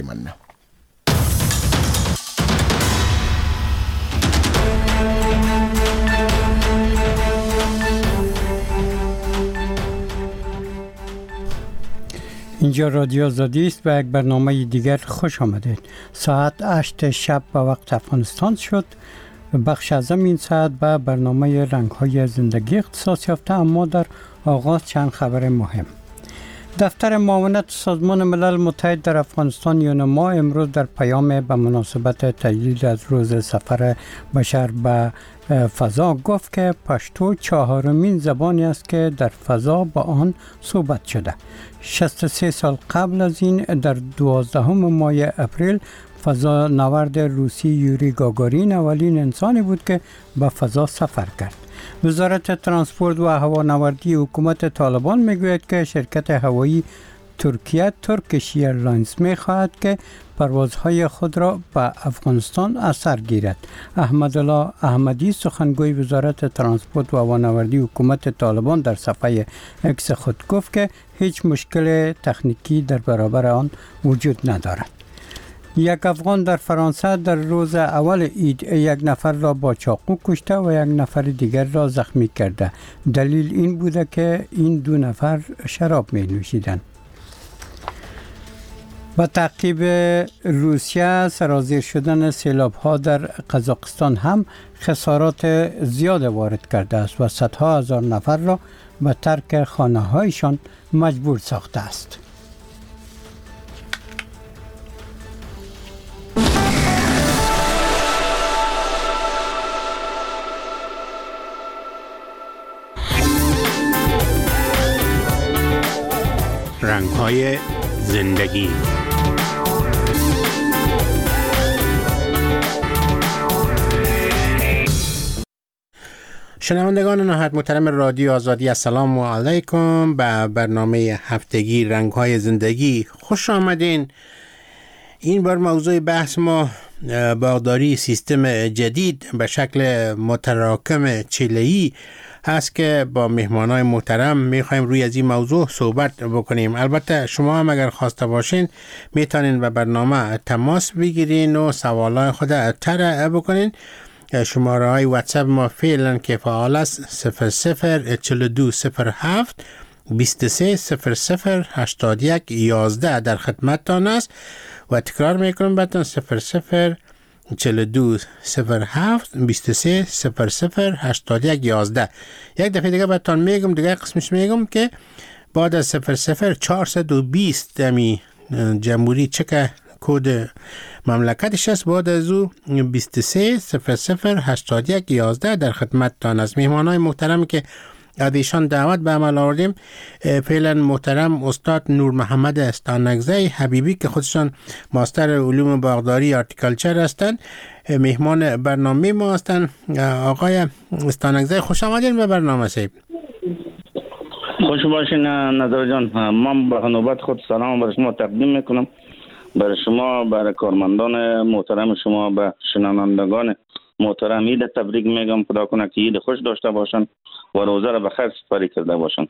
ممنونم. اینجا رادیو آزادی است و یک برنامه دیگر خوش آمدید. ساعت 8 شب به وقت افغانستان شد. بخش از این ساعت به برنامه رنگ‌های زندگی اختصاص یافته، اما در آغاز چند خبر مهم. دفتر معاونت سازمان ملل متحد در افغانستان یونما امروز در پیام به مناسبت تجدید از روز سفر بشر به فضا گفت که پشتو 4مین زبانی است که در فضا با آن صحبت شده. 63 سال قبل از این در 12 ماه اپریل فضانورد روسی یوری گاگارین اولین انسانی بود که به فضا سفر کرد. وزارت ترانسپورت و هوانوردی حکومت طالبان میگوید که شرکت هوایی ترکیه ترکیش ایرلاینز می‌خواهد که پروازهای خود را به افغانستان اثر گیرد. احمدالله احمدی سخنگوی وزارت ترانسپورت و هوانوردی حکومت طالبان در صفحه اکس خود گفت که هیچ مشکل تکنیکی در برابر آن وجود ندارد. یک افغان در فرانسه در روز اول عید یک نفر را با چاقو کشته و یک نفر دیگر را زخمی کرده. دلیل این بوده که این دو نفر شراب می نوشیدند. با تعقیب روسیه سرازیر شدن سیلاب‌ها در قزاقستان هم خسارات زیاد وارد کرده است و صدها هزار نفر را به ترک خانه‌هایشان مجبور ساخته است. رنگ‌های زندگی. شنوندگان نهایت محترم رادیو آزادی، السلام علیکم. به برنامه هفتگی رنگ‌های زندگی خوش آمدین. این بار موضوع بحث ما باغداری سیستم جدید به شکل متراکم چله‌ای هست که با مهمانای محترم میخوایم روی از این موضوع صحبت بکنیم. البته شما هم اگر خواسته باشین میتونین به برنامه تماس بگیرین و سوالای خود طرح بکنین. شماره های واتساپ ما فعلا که فعال است 004207 23008111 در خدمتتان است و تکرار میکنم براتون 004207 23008111. یک دفعه دیگه براتون میگم، دیگه قسمش میگم که بعد از 00420 دمی جمهوری چک کد مملکتش است، بعد از او 23008111 در خدمتتان است. مهمانای محترم که ادیشان دعوت به عمل آوردیم فعلا محترم استاد نور محمد استانگزی حبیبی که خودشان ماستر علوم باغداری هارتیکالچر هستند، مهمان برنامه ما هستند. آقای استانگزی خوش آمدین به برنامه سیب. خوش باشین نظر جان. من به نوبت خود سلام برای شما تقدیم میکنم، برای شما، برای کارمندان محترم شما، به شنوندگان محترم عید تبریک میگم. خدا کنه که عید خوش داشته باشن و روزه را به خیر سپری کرده باشن.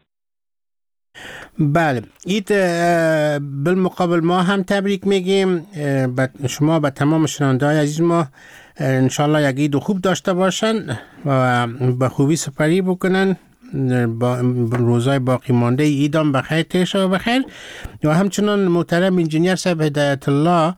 بله، عید بالمقابل ما هم تبریک میگیم شما، به تمام شنونده‌های عزیز ما. انشالله یک عید خوب داشته باشن و به خوبی سپری بکنن، با روزای باقی مانده عیدام بخیر تیر شود بخیر. و همچنان محترم انجینیر صاحب هدایت الله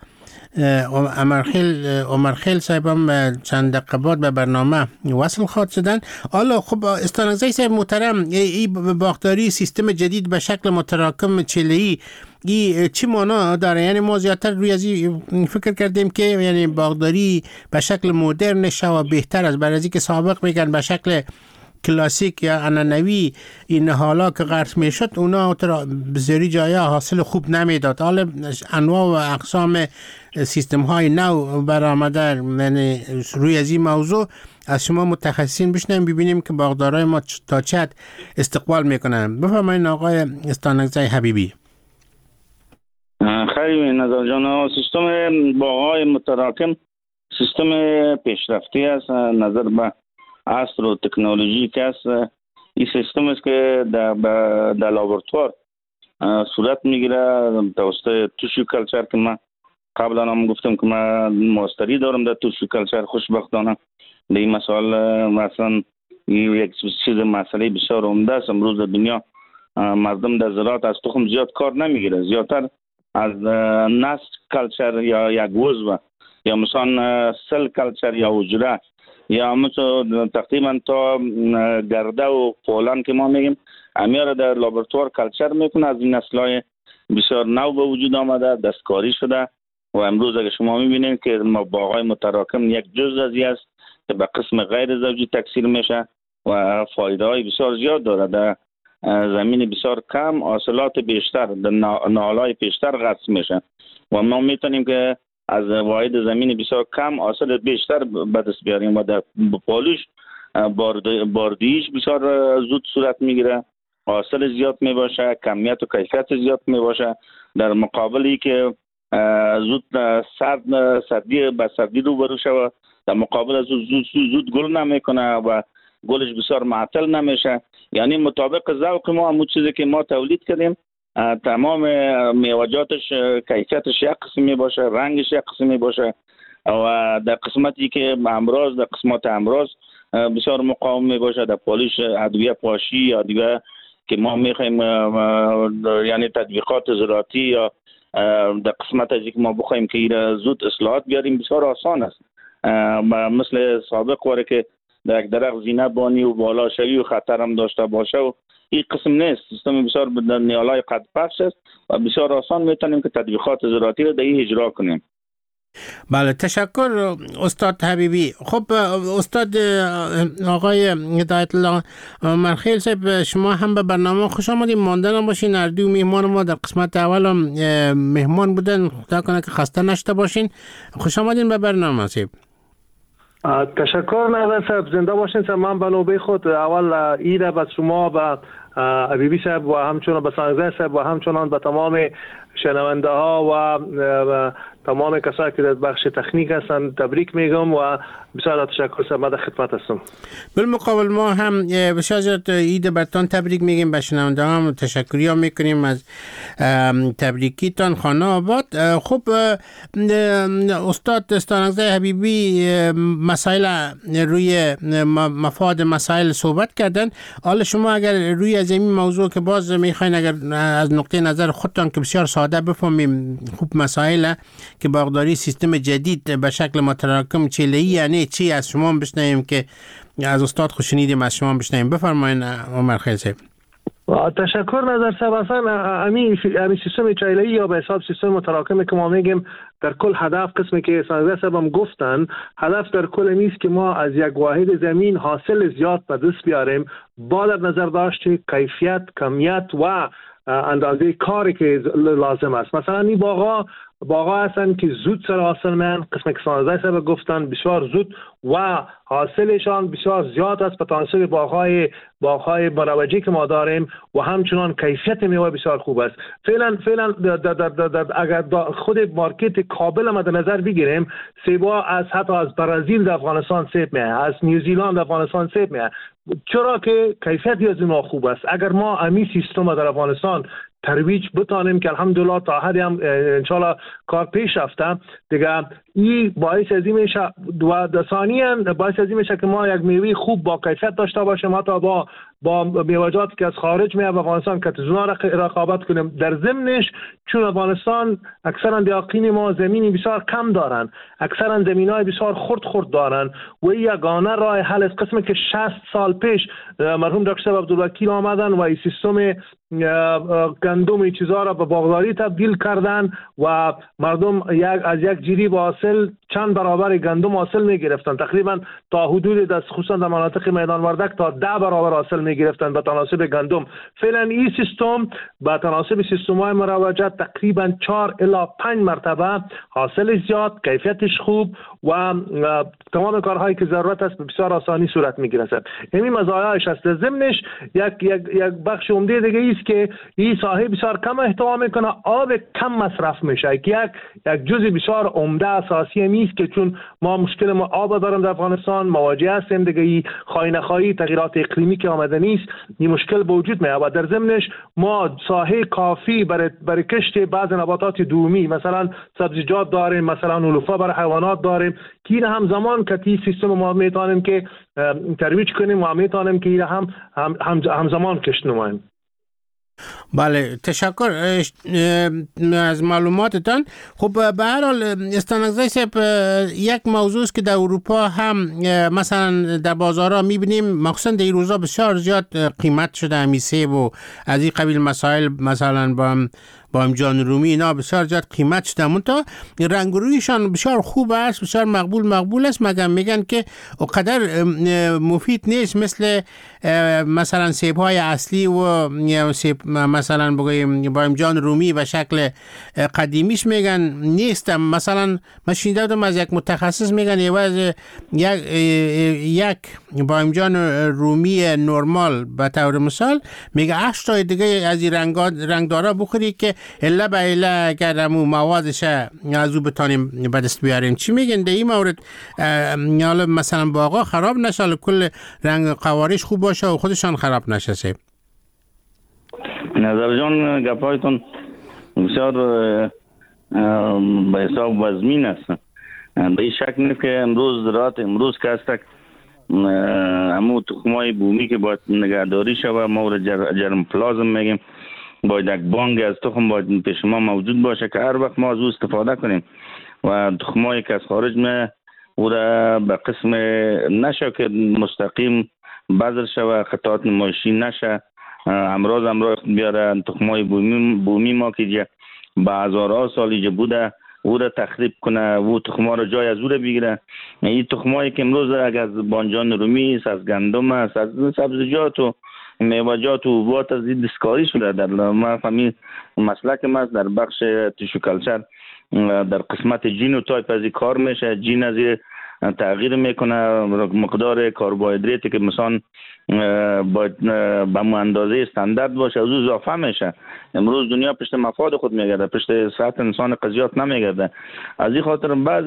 عمرخیل صاحب هم چند دقیقه بعد به برنامه وصل خواهد شدن. حالا خب استانگزی صاحب محترم، این باغداری سیستم جدید به شکل متراکم چله‌ای این چی معنا داره؟ یعنی ما زیادتر روی از این فکر کردیم که یعنی باغداری به شکل مدرن شه و بهتر است، برای از اینکه سابق میگن به شکل کلاسیک یا عنعنوی این حالا که غرس میشد اونا بسیاری جایا حاصل خوب نمیداد. حالا انواع و اقسام سیستم های نو برآمده. یعنی روی از این موضوع از شما متخصصین بشنویم، ببینیم که باغدارای ما تا چه حد استقبال میکنن. بفرمایید آقای استانگزی حبیبی. خیلی نظر جان، سیستم باغ‌های متراکم سیستم پیشرفته است نظر به عصر و تکنولوژی که است. این سیستم است که در لابراتوار صورت میگیره توسط توشیو کلچر که ما قبلا هم گفتم که من ماستری دارم در توش کلچر. خوشبختانه به این مسائل مثلا یک چیز مسئله بسیار عمده است. امروز در دنیا مردم در زراعت از تخم زیاد کار نمیگیره، زیادتر از نسل کلچر یا یک عضو یا مثلا سل کلچر یا حجره یا مثلا تقریبا تا گرده و فولان که ما میگیم امیار در لابراتوار کلچر میکنه. از این نسل‌های بسیار نو به وجود آمده، دستکاری شده و امروز اگر شما میبینید که باغ‌های متراکم یک جزء از این است که به قسم غیر زوجی تکثیر میشه و فایده های بسیار زیاد داره. در زمین بسیار کم حاصلات بیشتر در نالای بیشتر قسم میشه و ما میتونیم که از واحد زمین بسیار کم حاصل بیشتر به دست بیاریم و در پالوش باردهیش بسیار زود صورت میگیره، حاصل زیاد میباشه، کمیت و کیفیت زیاد میباشه، در مقابلی که زود سردی به سردی روبرو شود، در مقابل از زود گل نمیکنه و گلش بسیار معطل نمیشه. یعنی مطابق ذوق ما همون چیزی که ما تولید کردیم تمام میوه‌جاتش کیفیتش یک قسمی باشه، رنگش یک قسمی باشه و در قسمتی که امراض در قسمت امراض بسیار مقاوم می باشه. در پالش ادویه پاشی یا ادویه که ما میخوایم یعنی تطبیقات زراعتی یا در قسمت از که ما بخوایم که زود اصلاحات بیاریم بسیار آسان است. مثل سابق واره که در یک درخت زینه بانی و بالا شوی و خطر هم داشته باشه و این قسم نیست. سیستم بسیار در نیالای قد پخش است و بسیار آسان میتونیم که تطبیقات زراعتی رو در این اجرا کنیم. بله، تشکر استاد حبیبی. خب استاد آقای هدایت الله مرخیل صاحب، شما هم به برنامه خوش آمدید. ماندن باشین. اردو مهمان ما در قسمت اول هم مهمان بودن، خدا کنه که خسته نشته باشین. خوش آمدین به برنامه صاحب. تشکر نظر صاحب، زنده باشین. من به نوبه خود اول ایده به شما به حبیبی صاحب و همچنان به سانگزه صاحب و همچنان به تمام شنونده ها و تمام کسایی که در بخش تکنیک هستن تبریک میگم و بسیار تشکر صاحب. در خدمت هستم. بالمقابل ما هم بسیار زیاد عید برتان تبریک میگیم، به شنونده هم تشکری هم میکنیم از تبریکیتان. خانه آباد. خب استاد استانگزه حبیبی مسائل روی مفاد مسائل صحبت کردن. حالا شما اگر روی از این موضوع که باز میخواین اگر از نقطه نظر خودتان که بسیار ساده بفهمیم خوب مسائل که باغداری سیستم جدید به شکل متراکم چله‌ای یعنی چی، از شما بشنویم که از استاد خوشنیدیم، از شما بشنویم. بفرمایید عمر خیل صاحب. تشکر نظر صاحب. اصلا امی سیستم چله‌ای یا به حساب سیستم متراکم که ما میگیم در کل هدف قسمی که سانگزه صاحب هم گفتن، هدف در کل نیست که ما از یک واحد زمین حاصل زیاد به دست بیاریم با در نظر داشت کیفیت، کمیت و اندازه کاری که لازم است. مثلا این باغا هستن که زود سر حاصل میان، قسم که سانگزه صاحب گفتن بسیار زود و حاصلشان بسیار زیاد است به تناسب باغ‌های مروجی که ما داریم و همچنان کیفیت میوه بسیار خوب است. فعلا اگر خود مارکت کابل ما در نظر بگیریم، سیبا حتی از برزیل در افغانستان سیب میاد، از نیوزیلند در افغانستان سیب میاد، چرا که کیفیت از اینا خوب است. اگر ما امی سیستم در افغانستان ترویج بتانیم که الحمدلله تا حدی هم انشالله کار پیش رفته دیگه، این باعث از این میشه و ثانیاً باعث از این میشه که ما یک میوه خوب با کیفیت داشته باشیم، حتی با میوه‌جات که از خارج میاد افغانستان که تزونا رقابت کنیم. در ضمنش چون افغانستان اکثرا دیاقین ما زمینی بسیار کم دارن، اکثرا زمینای بسیار خرد دارن و یگانه راه حل است. قسمی که 60 سال پیش مرحوم دکتر عبدالوکیل آمدن و این سیستم گندم چیزا را به باغداری تبدیل کردن و مردم از یک جیری با حاصل چند برابر گندم حاصل می گرفتن، تقریبا تا حدود خصوصا در مناطق میدان وردک تا 10 برابر حاصل می گرفتن به تناسب گندم. فعلا این سیستم به تناسب سیستم‌های مروجه تقریبا 4 الی 5 مرتبه حاصل زیاد، کیفیتش خوب و تمام کارهایی که ضرورت است به بسیار آسانی صورت می گیرد. همین مزایاش است. ضمنش یک بخش عمده دیگه است است که این ساحه بسیار کم احتوا میکنه، آب کم مصرف میشه که یک جزء بسیار عمده اساسی میست که چون ما مشکل ما آب داریم در افغانستان، مواجه هستیم دیگه ای خواهی نخواهی تغییرات اقلیمی که آمده نیست، این مشکل به وجود میاد و در ضمنش ما ساحه کافی برای کشت بعض نباتات دومی مثلا سبزیجات داریم، مثلا علوفه برای حیوانات داریم که این هم زمان که تی سیستم ما میتونیم که ترویج کنیم و میتونیم که این هم زمان کشت نماییم. بله تشکر از معلوماتتان. خب به هر حال استانکزی صاحب یک موضوع است که در اروپا هم مثلا در بازارها میبینیم، مخصوصا در این روزا بسیار زیاد قیمت شده همین سیب و از این قبیل مسائل، مثلا با جان رومی اینا بسیار زیاد قیمت شده، منتها رنگ رویشان بسیار خوب است، بسیار مقبول است، مگر میگن که اونقدر مفید نیست مثل مثلا سیب های اصلی و سیب مثلا بگویم با جان رومی و شکل قدیمیش میگن نیستم. مثلا من شنیده بودم از یک متخصص میگن یک با جان رومی نرمال به طور مثال میگه 8 تا دیگه از این رنگدارا بخوری که الا به الا اگر همون موادش از او بتانیم به دست بیاریم. چی میگن در این مورد؟ حالا مثلا باغا خراب نشه، کل رنگ قوارش خوب باشه و خودشان خراب نشه. نظر جان گپایتون بسیار به حساب وزمین است. به این شک نیست که امروز که هست همون تخمای بومی که باید نگهداری شود، ما جرم پلازم میگیم، باید یک بانک از تخم باید پیش ما موجود باشه که هر وقت ما از او استفاده کنیم و تخمایی که از خارج می او را به قسم نشه که مستقیم بذر شود، قطعات نمایشی نشه، امراض بیاره. تخمای بومی ما که به هزارها سالی بوده او را تخریب کنه، او تخما را جای از او را بگیره. این تخمایی که امروز اگر از بانجان رومی است، از گندم است، از سبزیجات و میوه‌جات و حبوبات از این دستکاری شده. در ما فهمی مسلک ما در بخش تیشو کلچر در قسمت جین و تایپ از کار میشه. جین از تغییر میکنه، مقدار کربوهیدراتی که مثلا باید به اندازه استاندارد باشه از او اضافه میشه. امروز دنیا پشت مفاد خود میگرده، پشت صحت انسان قضیات نمیگرده. از این خاطر بعض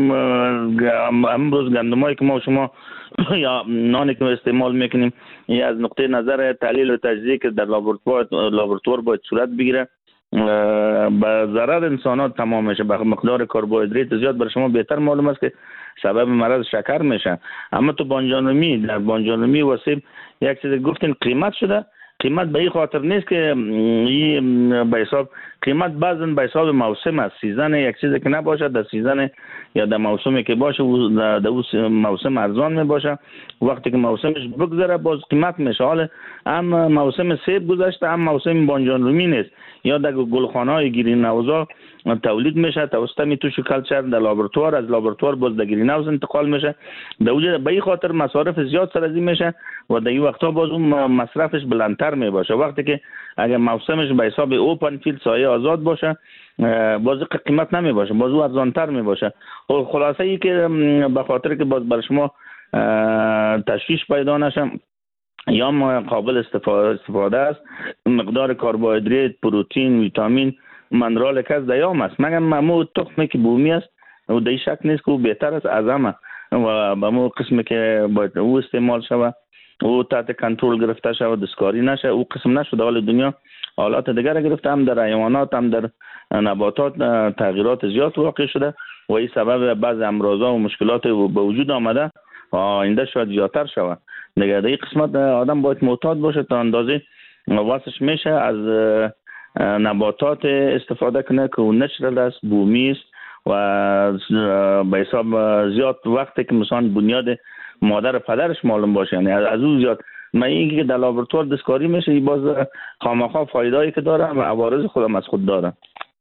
امروز گندمایی که ما شما یا نانی که استعمال میکنیم این از نقطه نظر تحلیل و تجزیه که در لابراتوار باید صورت بگیره به ضرر انسانات تمام میشه. به مقدار کربوهیدرات زیاد برای شما بهتر معلوم است که سبب مرض شکر میشه. اما تو در بانجانومی و سیب یک چیز گفتین قیمت شده. قیمت به این خاطر نیست که این به حساب قیمت بعضن به حساب موسم است. سیزن یک چیزی که نباشه در سیزن یا در موسمی که باشه در موسم ارزان می باشه، وقتی که موسمش بگذره باز قیمت میشه. حالا هم موسم سیب گذشته هم موسم بانجانرومی نیست، یا در گلخانه‌های گرین هاوس‌ها تولید میشه توسط میتوشو کلچر در لابراتوار، از لابراتوار باز در گرین هاوس انتقال میشه. به این خاطر مصارف زیاد سرازی میشه و در این وقتها باز اون مصرفش بلندتر می باشه. وقتی که اگر موسمش به حساب اوپن فیلد سایه آزاد باشه باز قیمت نمی باشه، باز او ارزانتر می باشه. خلاصه ای که به خاطر که باز برای شما تشویش پیدا نشه یا قابل استفاده است، مقدار کربوهیدرات، پروتئین، ویتامین، منرال که از دیام است. مگر ممو تخمی که بومی است و در شک نیست که او بهتر است از همه و به مو قسمی که باید او استعمال شود او تحت کنترل گرفته شود، دستکاری نشه، او قسم نشده. حال دنیا حالات دیگر گرفته، هم در حیوانات هم در نباتات تغییرات زیاد واقع شده و این سبب بعض امراض‌ها و مشکلات به وجود آمده و آینده شاید زیادتر شود. دیگه در این قسمت آدم باید محتاط باشه تا اندازه واسش میشه از نباتات استفاده کنه که اون نچرال است، بومی است و به حساب زیاد وقتی که مثلا بنیاد مادر پدرش معلوم باشه، یعنی از اون زیاد من اینکه که در لابراتوار دستکاری میشه باز خامخا فایده‌ای که داره و عوارض خودم از خود داره.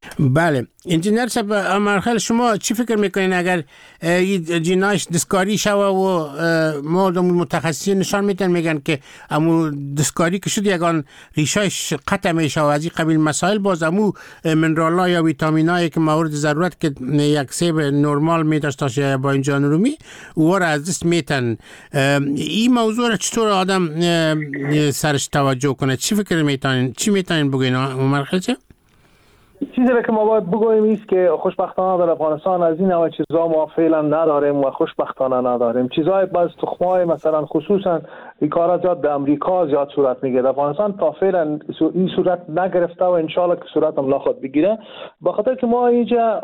بله انجینر صاحب امرخیل، شما چی فکر میکنین اگر جنایش دستکاری شوه و ما متخصصین نشان میتن میگن که امو دستکاری که شد یگان ریشایش قطع میشه و از این قبیل مسائل، باز امو منرالا یا ویتامینایی که مورد ضرورت که یک سیب نرمال میداشت با این جانرومی او را از دست میتن. این موضوع را چطور آدم سرش توجه کنه؟ چی فکر میتونین؟ چی میتونین بگین امرخیل صاحب؟ چیزی که ما باید بگوییم است که خوشبختانه در افغانستان از این نوع چیزا ما فعلا نداریم و خوشبختانه نداریم. چیزای باز تخمای مثلا خصوصا این کارا زیاد در امریکا زیاد صورت میگیره. افغانستان تا فعلا این صورت نگرفته و انشالله که صورت هم نخواهد بگیره، به خاطر که ما اینجا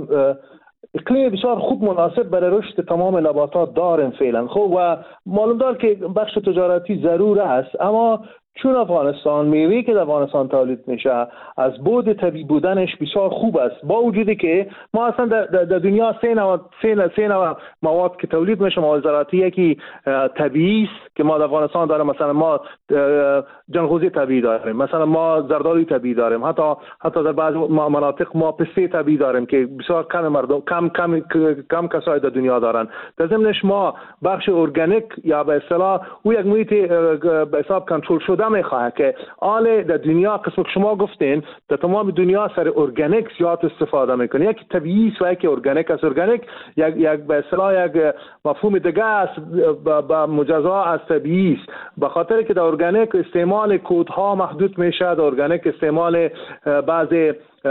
اقلیم بسیار خوب مناسب برای رشد تمام نباتات داریم فعلا. خب و معلوم دار که بخش تجارتی ضرور است، اما چون افغانستان میوه‌ای که در افغانستان تولید میشه از بعد طبیعی بودنش بسیار خوب است، با وجودی که ما اصلا در دنیا سه نوع مواد که تولید میشه مواد زراعتی، یکی طبیعی است که ما در افغانستان داریم، مثلا ما جنغوزی طبیعی داریم، مثلا ما زردالوی طبیعی داریم، حتی در بعض مناطق ما پسته طبیعی داریم که بسیار کم مردم کم کسای در دنیا دارن. در ضمنش ما بخش ارگانیک یا به اصطلاح او یک محیط به حساب کنترل شده میخواه که آل در دنیا قسم که شما گفتین در تمام دنیا سر ارگانیک زیاد استفاده میکنه. یک طبیعی است و یک ارگانیک است. ارگانیک یک به اصطلاح یک مفهوم دیگه است با مجزا از طبیعی است، به خاطر که در ارگانیک استعمال کودها محدود میشه، در ارگانیک استعمال بعضی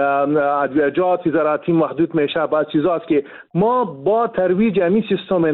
ادویجات زراعتی محدود میشه. بعض چیزاست که ما با ترویج همین سیستم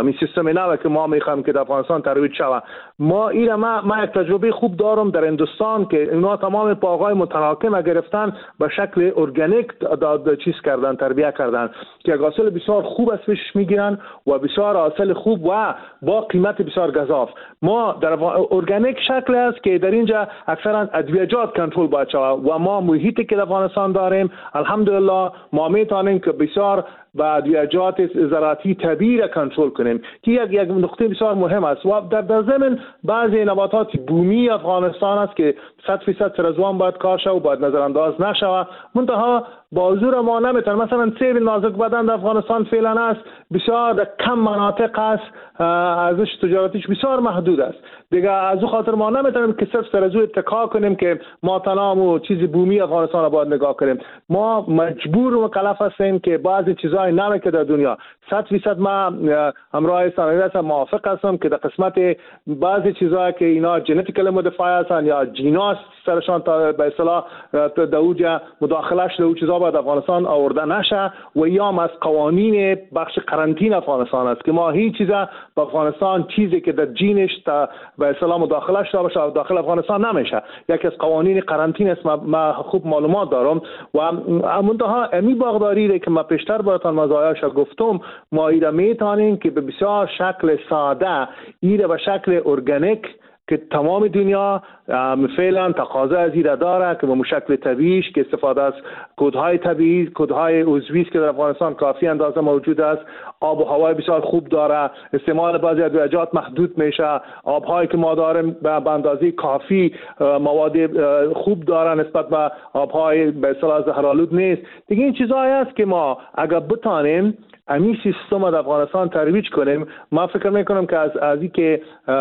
نو که ما میخوایم که در افغانستان ترویج شود، ما یک تجربه خوب دارم در هندوستان که اینا تمام باغ‌های متراکم گرفتن به شکل ارگانیک چیز کردن، تربیت کردن که حاصل بسیار خوب از پیش میگیرن و بسیار حاصل خوب و با قیمت بسیار گزاف. ما در ارگانیک شکل است که در اینجا اکثرا ادویجات کنترل باید شود و ما محیطی که در افغانستان داریم الحمدلله ما میتونیم که بسیار با ادویجات زراعتی طبیعی را کنترل کنیم که یک نقطه بسیار مهم است. و در ضمن بعضی نباتات بومی افغانستان است که 100% سرزوان باید کار شود و باید نظرانداز نشود، منتها با حضور ما نمیتونن. مثلا سیب نازک بدن در افغانستان فعلا است بسیار در کم مناطق است، ارزش تجارتیش بسیار محدود است دیگه. از او خاطر ما نمیتونیم که صرف سرزو اتکا کنیم که ما تمام و چیز بومی افغانستان را باید نگاه کنیم. ما مجبور و مکلف هستیم که بعضی چیزای نمی که در دنیا 100% ما همراه سنویت موافق هستم که در قسمت بعضی چیزایی که اینا ژنتیکال مودیفای هستن یا جیناس سرشان تا به اصطلاح در اوج مداخلهش در چیزا باید افغانستان آورده نشه و یا از قوانین بخش قرنطینه افغانستان است که ما هیچ چیزا به افغانستان چیزی که در جینش تا به اصطلاح مداخلهش باشه داخل افغانستان نمیشه. یکی از قوانین قرنطینه است، ما خوب معلومات دارم و منتها امی باغداری که ما پیشتر براتون مزایاش گفتم ما ایره میتونیم که به بسیار شکل ساده ایره به شکل ارگانیک که تمام دنیا فعلا تقاضا از این داره که به شکل طبیعیش که استفاده از کودهای طبیعی، کودهای عضوی که در افغانستان کافی اندازه موجود است، آب و هوای بسیار خوب داره، استعمال بعضی ادویجات محدود میشه، آبهایی که ما داریم به اندازه کافی مواد خوب داره نسبت به آبهای به اصطلاح زهرآلود نیست دیگه. این چیزایی است که ما اگر بتانیم امی سیستم در افغانستان ترویج کنیم، ما فکر میکنم که از این که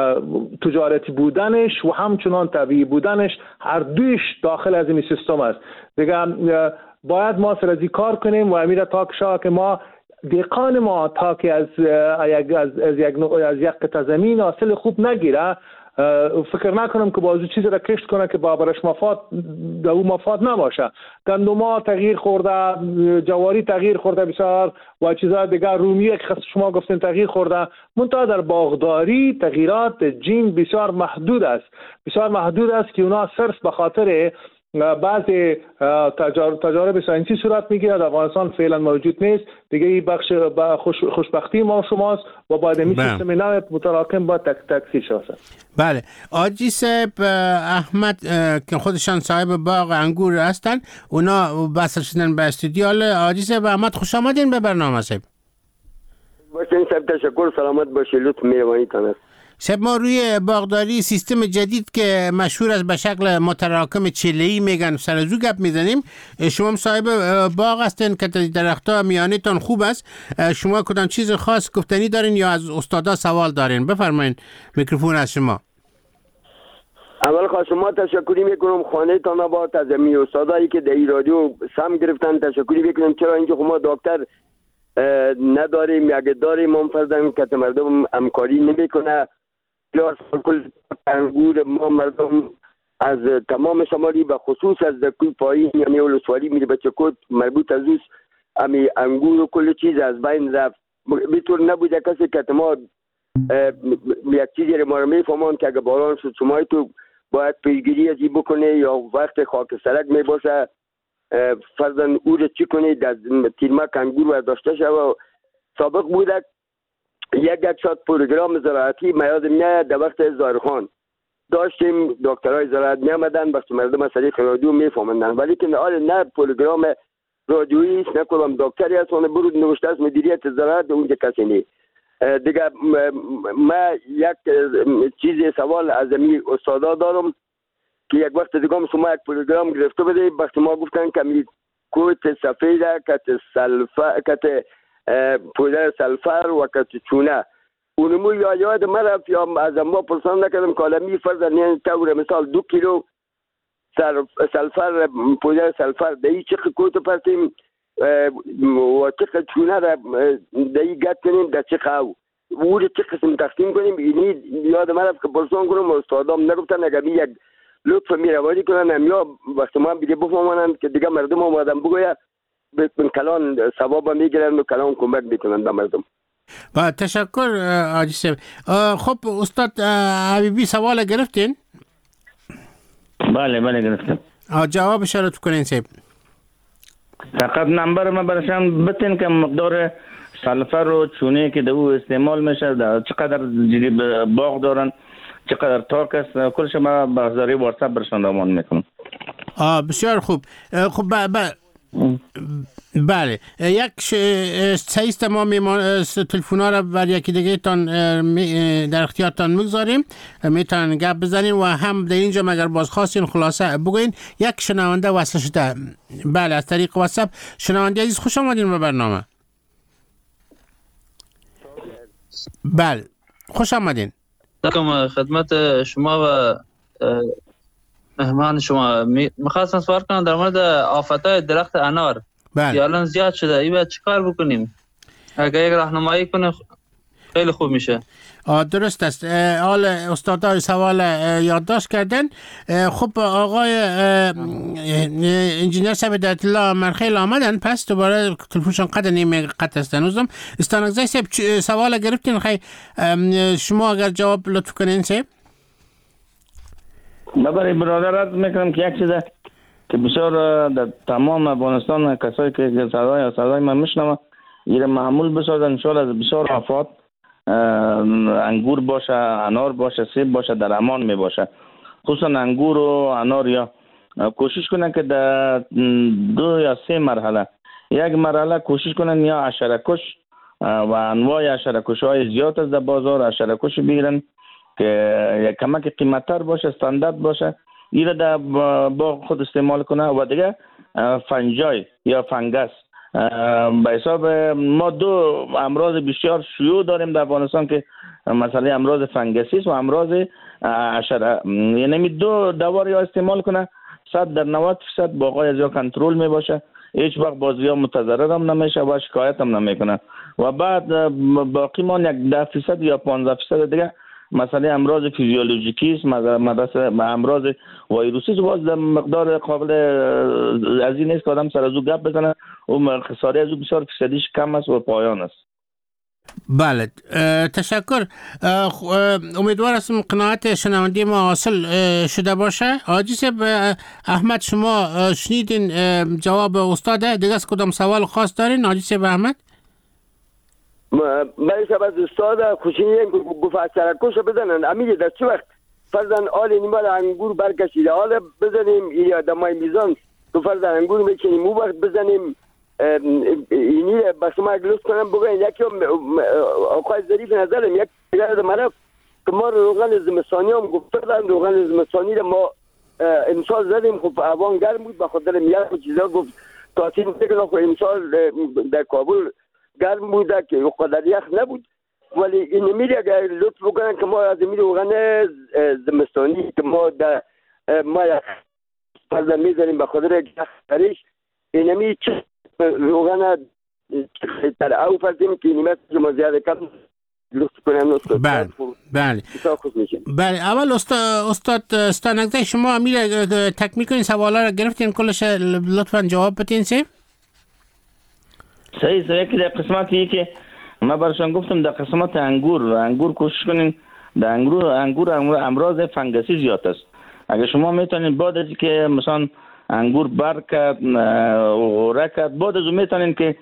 تجارتی بودنش و همچنان طبیعی بودنش هر دویش داخل از این سیستم است دیگه. باید ما سر از این کار کنیم و امیر تا که ما دهقان ما تا که از یک قطعه زمین حاصل خوب نگیره فکر نکنم که بازو چیزی را کشت کنه که برش مفاد در او مفاد نباشه. گندم تغییر خورده، جواری تغییر خورده بسیار و چیزهای دیگر، رومیه که شما گفتین تغییر خورده، منتها در باغداری تغییرات جین بسیار محدود است که اونا صرف به خاطر بعضی تجارب ساینسی صورت میگیره در افغانستان فعلا موجود نیست دیگه. این بخش خوشبختی ما شماست و باید این سیستم نو متراکم با تکثیر شود. بله. آجی صاحب احمد که خودشان صاحب باغ انگور هستن، اونا وصل شدن به استودیو. آجی صاحب احمد خوش آمدین به برنامه صاحب. باشین صاحب، تشکر، سلامت باشین، لطف مهربانی تان است. شب ما روی باغداری سیستم جدید که مشهور است به شکل متراکم چله‌ای میگن سر از او گپ میزنیم. شما صاحب باغ هستین که درختها میانتان خوب است. شما کدام چیز خاص گفتنی دارین یا از استادا سوال دارین؟ بفرمایید، میکروفون از شما. اول خواهد شما تشکری میکنم، خانه تان آباد، از امی استادایی که در این رادیو سم گرفتن تشکری میکنم. چرا اینجا ما دکتر نداریم، اگه داریم هم فرضاً که مردم همکاری نمیکنه. کلاس کل انگور ما مردم از تمام شمالی به خصوص از دکوی پایین یعنی ولسوالی میره به چکوت مربوط از اوست امی انگور و کل چیز از بین رفت. بیطور نبوده کسی که ما یک چیزی رو ما رو میفهمان که اگه باران شد شمای تو باید پیشگیری ازی بکنه یا وقت خاک سرک میباشه فرضاً او رو چی کنه در تیرمک انگور داشته شد. سابق بوده یک شد پروگرام زراعتی میاد میاد در وقت زارخان داشتیم دکترای زراعت میامدن بخش مردم از طریق رادیو میفهمندن، ولی که نه پروگرام رادیویی است نه کدام دکتری هست اون برود نوشته است مدیریت زراعت اونجا کسی نیست دیگه. ما یک چیز سوال از می استادا دارم که یک وقت دیگه شما یک پروگرام گرفته بده وقتی ما گفتن که می کوت سفیده کت سلفر کت پودر سلفر و کت چونه اونمو یا یاد مرفت یا از ما پرسان نکردم کالمی فرض نه تور مثال 2 کیلو سلفر پودر سلفر دهی چقدر کوت پرتیم و چقدر چونه را دهی گت کنیم در چقدر او رو چه قسم تقسیم کنیم. اینی یاد مرفت که پرسان کنم استادام نگفتن اگر یک لطف میروانی کنن یا وقت ما بیده بفهمانند که دیگه مردم آمدن بگوید کلان ثواب میگیرن و کلان کمک میکنن به مردم. با تشکر آجی صاحب. خب استاد حبیبی سوال گرفتین؟ بله گرفتم. جوابش رو تو کنین صاحب. فقط نمبر ما برشان بتین که مقدار سلفر و چونه که دو استعمال میشه چقدر جدی باغ دارن چقدر تاک است کلش ما به ذریعه واتساپ برشان رامان میکنم. بسیار خوب. خب بله یک سیست ما تلفونا را بر یکی دیگه تان در اختیارتان میگذاریم میتونن گپ بزنین و هم در اینجا مگر باز خواستین خلاصه بگوین. یک شنونده وصل شده. بله از طریق واتساپ. شنونده عزیز خوش آمدین به برنامه. بله خوش آمدین. خدمت شما و مهمان شما میخواستم سوال کنم در مورد آفتهای درخت انار. بله. الان زیاد شده این باید چیکار بکنیم؟ اگه یک راهنمایی کنه خیلی خوب میشه. درست است. حال استادای سوال یادداشت کردن. خب آقای انجینیر صاحب دایت الله مرخیل آمدن پس دوباره تلفنشون قد نیمه قطع است هنوزم. استانگزای صاحب سوال گرفتین خیلی شما اگر جواب لطف کنین صاحب. برای برادر عرض میکنم که یک چیزه که بسیار در تمام افغانستان کسایی که صدای من میشنوه این معمول بسازن انشاءالله از بسیار آفات انگور باشه انار باشه سیب باشه در امان می باشه. خصوصا انگور و انار یا کوشش کنن که در 2 یا 3 مرحله یک مرحله کوشش کنن یا حشره‌کش و انواع حشره‌کش های زیاد از در بازار حشره‌کش بگیرن که یک کمک قیمت‌تر باشه استاندارد باشه این در باغ خود استعمال کنه و دیگه فنجای یا فنگس به حساب ما 2 امراض بسیار شیوع داریم در افغانستان که مثلا امراض فنگسی و امراض حشره یعنی 2 دوا رو استعمال کنه 100% باغای از یا کنترل می باشه هیچ وقت بازیا متضرر هم نمیشه و شکایت هم نمیکنه و بعد باقی ما 10% یا 15% دیگه مثلا امراض فیزیولوژیکی است مثلا امراض ویروسی باز در مقدار قابل از این نیست که آدم سر از او گپ بزنه و خساره از او بسیار فیصدیش کم است و پایان است. بله تشکر. امیدوار هستم قناعت شنونده ما حاصل شده باشه. حاجی صاحب احمد شما شنیدین جواب استاد دیگه از کدام سوال خاص دارین حاجی صاحب احمد؟ من شب از استاد خوشینیم که گفت حشره‌کش بزنن امیر در چه وقت فرضاً آل نیمال انگور برکشیده حالا بزنیم یا دمای میزان تو فرضاً انگور میکنیم اون وقت بزنیم اینی بس ما گلوس کنم بگوین یکی آقای ظریف نظرم یک دیگر مرف که ما روغن زمستانی هم گفتن، روغن زمستانی رو ما امسال زدیم. خب هوا گرم بود، بخاطر میاد چیزا گفت تاثیر میکنه. خب امسال در کابل گرم بوده که قدر یخ نبود، ولی این میره اگر لطف بکنن که ما از این روغن زمستانی که ما در ما فرضاً میذاریم بخاطر یخ اینمی چه روغن در او فرضیم که نیمت شما زیاده کم لطف کنم. بله اول استاد استانگزی شما امیر تکمیل کنین سوالا را گرفتین کلش لطفا جواب بدین. صحیح که در قسمتی که ما برشان گفتم در قسمت انگور کوشش کنین. در انگور امراض فنگسی زیاد است. اگر شما میتونین بعد از که مثلا انگور برکت غورکت بعد از میتونین که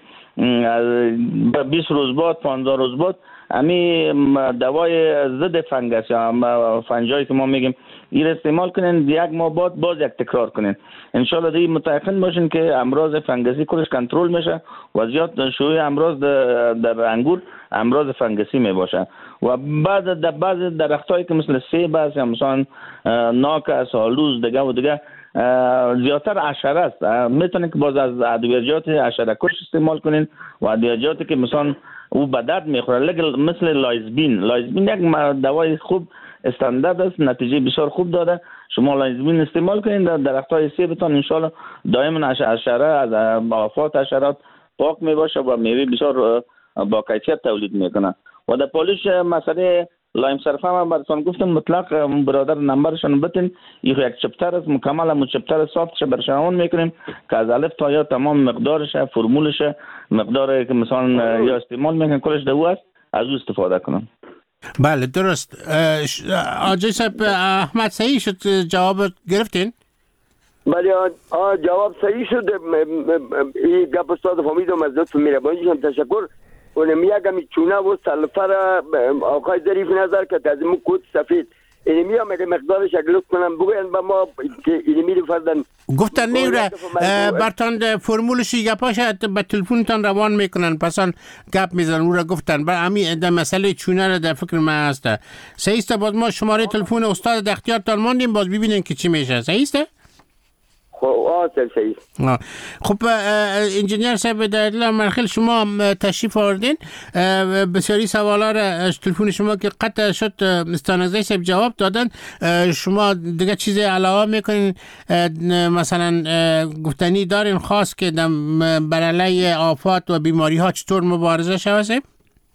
20 روز بعد 15 روز بعد امی دوای ضد فنگس یا فنجایی که ما میگیم این استعمال کنین. یک ماه بعد باز یک تکرار کنین. ان شاء الله دیگه متأکد باشین که امراض فنگسی کلش کنترل میشه و زیاد شیوع امراض در انگور امراض فنگسی میباشه. و بعض درختایی که مثل سیب است یا مثلا ناک است، آلوز دیگه زیادتر حشره است، میتونین که باز از ادویه‌جات حشره کش استعمال کنین و ادویه‌جاتی که مثلا او به درد میخوره مثل لایزبین یک دوای خوب استاندارد است، نتیجه بسیار خوب داده. شما لایزبین استعمال کنین در درختای سیبتان ان شاء الله دائما حشره از آفات حشرات پاک میباشه و میوه بسیار با کیفیت تولید میکنه. و در پالیش مسئله لایم صرفه ما براتون گفتم مطلق برادر نمبرشون بتین. یک چپتر است مکمل چپتر سافتش برشون میکنیم که از الف تا یا تمام مقدارش فرمولش مقداری که مثلا یا استعمال میکنن کلش دو است از او استفاده کنم. بله درست. آجای صاحب احمد صحیح شد جواب گرفتین؟ بله جواب صحیح شد. این گپ استاد فهمیدم از لطف مهربانیشان تشکر. اونم یکمی چونه و سلفر آقای ظریف نظر که از این کود سفید اینمی هم اگه مقدارش اگه لطف کنم بگوین با ما که اینمی رو فردن گفتن نیوره برتان فرمولشی گپاش به تلفونتان روان میکنن پسان گپ میزن او را گفتن برای همین در مسئله چونه را در فکر من هسته. صحیح است؟ باز ما شماره تلفون استاد در اختیارتان ماندیم باز ببینیم که چی میشه. صحیح است؟ خب انجینیر صاحب در مرخل شما تشریف آوردین. بسیاری سوالا را تلفن شما که قطع شد استانگزی صاحب جواب دادن. شما دیگه چیز علاوه میکنین مثلا گفتنی دارین خاص که بر علیه آفات و بیماری ها چطور مبارزه شود صاحب؟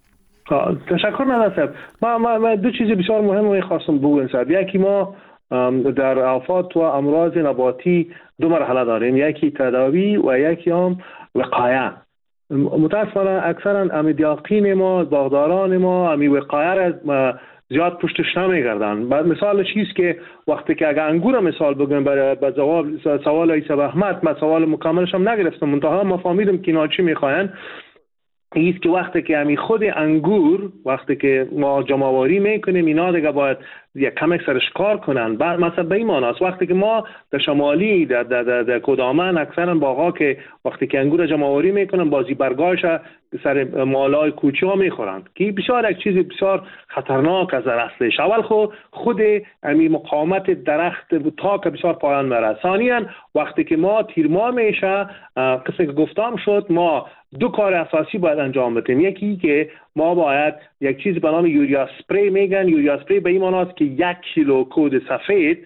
تشکر ندارم صاحب. ما دو چیز بسیار مهم خواستم بگویم صاحب. یکی ما در آفات و امراض نباتی دو مرحله داریم، یکی تداوی و یکی هم وقایه. متاسفانه اکثرا امیدیاقین ما باغداران ما امی وقایه را زیاد پشتش نمیگردن. بعد مثال چیست که وقتی که اگر انگور مثال بگم برای سوال عیسی احمد من سوال مکملش هم نگرفتم منتها ما فهمیدم که اینا چی میخواین. ایست که وقتی که همی خود انگور وقتی که ما جمع‌آوری میکنیم اینا دیگه باید یک کمک سرش کار کنن. بعد مثلا به این معناست وقتی که ما در شمالی در کدامن اکثرا باغا که وقتی که انگور جمع‌آوری میکنن بازی برگاش سر مالای کوچه ها میخورن که بسیار یک چیز بسیار خطرناک از اصلش. اول خود امی مقاومت درخت تا که بسیار پایان میره. ثانیاً وقتی که ما تیرماه میشه قسمی که گفتم شد ما دو کار اساسی باید انجام بدیم. یکی که ما باید یک چیز به نام یوریا سپری میگن. یوریا سپری به این معناست که 1 کیلو کود سفید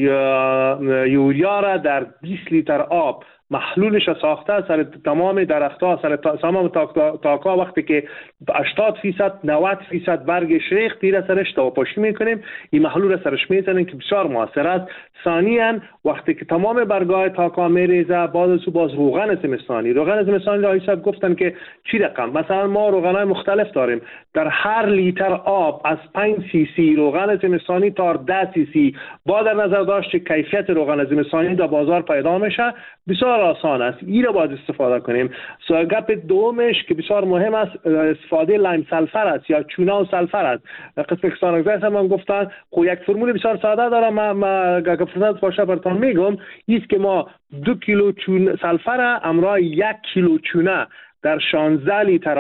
یا یوریا را در 20 لیتر آب محلولش ساخته سر تمام درخت‌ها سر تمام تاک‌ها وقتی که 80% 90% برگش ریخت تیر سرش توپاشی میکنیم این محلول را سرش میزنیم که بسیار موثر است. ثانیاً وقتی که تمام برگ‌های تاک‌ها میریزه باز روغن زمستانی را حساب گفتن که چی رقم. مثلا ما روغن‌های مختلف داریم. در هر لیتر آب از 5 سی سی روغن زمستانی تا 10 سی سی با در نظر داشت که کیفیت روغن زمستانی در بازار پیدا میشه بسیار آسان است. این را باید استفاده کنیم. گپ دومش که بسیار مهم است استفاده لایم سلفر است یا چونه و سلفر است. قسم استانگزی هم گفتن خب یک فرمول بسیار ساده دارم ما فرصت باشه براتون میگم. است که ما 2 کیلو سلفر همراه 1 کیلو چونه در 16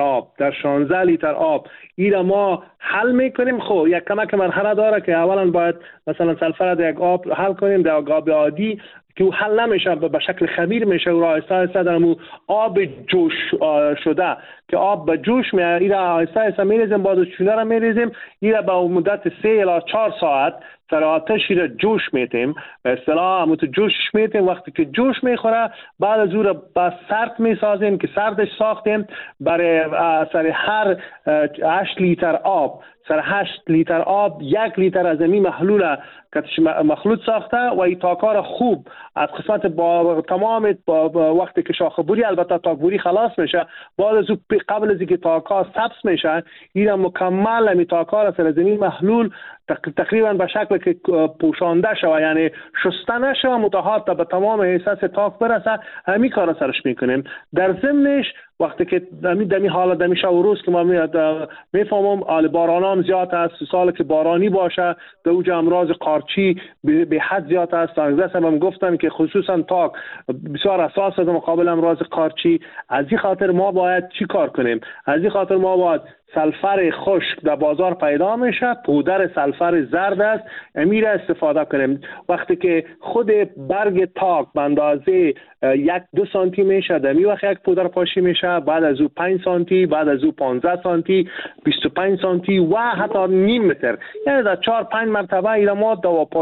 لیتر آب اینا ما حل میکنیم. خب یک کمک مرحله داره که اولا باید مثلا سلفر در یک آب حل کنیم، در آب عادی که او حل نمیشه به شکل خمیر میشه و آهسته آهسته در آب جوش شده که آب به جوش میاد، اینا آهسته آهسته میریزیم، بعد چونه را میریزیم، اینا به مدت 3 الی 4 ساعت سر آتش را جوش میتیم، به اصطلاح همون جوش میتیم. وقتی که جوش میخوره بعد از اون را با سرد میسازیم که سردش ساختیم برای سر هر 8 لیتر آب، سر 8 لیتر آب 1 لیتر از این محلول مخلوط ساخته و این تاکار خوب از قسمت با تمام وقتی که شاخه بوری، البته تاک بوری خلاص میشه، بعد از قبل از اینکه تاکار سبز میشه اینا مکمل این تاکار سر زمین محلول تقریبا به شکل که پوشانده شوه، یعنی شسته نشوه، متحد به تمام احساس تاک برسه، همین کار سرش میکنیم. در ضمنش وقتی که دمی حالت دمی شب و روز که ما میفهمم آل بارانام زیاد است، سال که بارانی باشه در اوج امراض قارچی به حد زیاد است. دست هم گفتن که خصوصا تاک بسیار اساس است مقابل امراض قارچی. از این خاطر ما باید چی کار کنیم؟ از این خاطر ما باید سلفر خشک در بازار پیدا میشه، پودر سلفر زرد است، امیر استفاده کنیم. وقتی که خود برگ تاک به اندازه 1-2 سانتی میشه، دمی وقت یک پودر پاشی میشه، بعد از او 5 سانتی، بعد از او 15 سانتی، 25 سانتی و حتی نیم متر، یعنی در 4-5 مرتبه اینا ما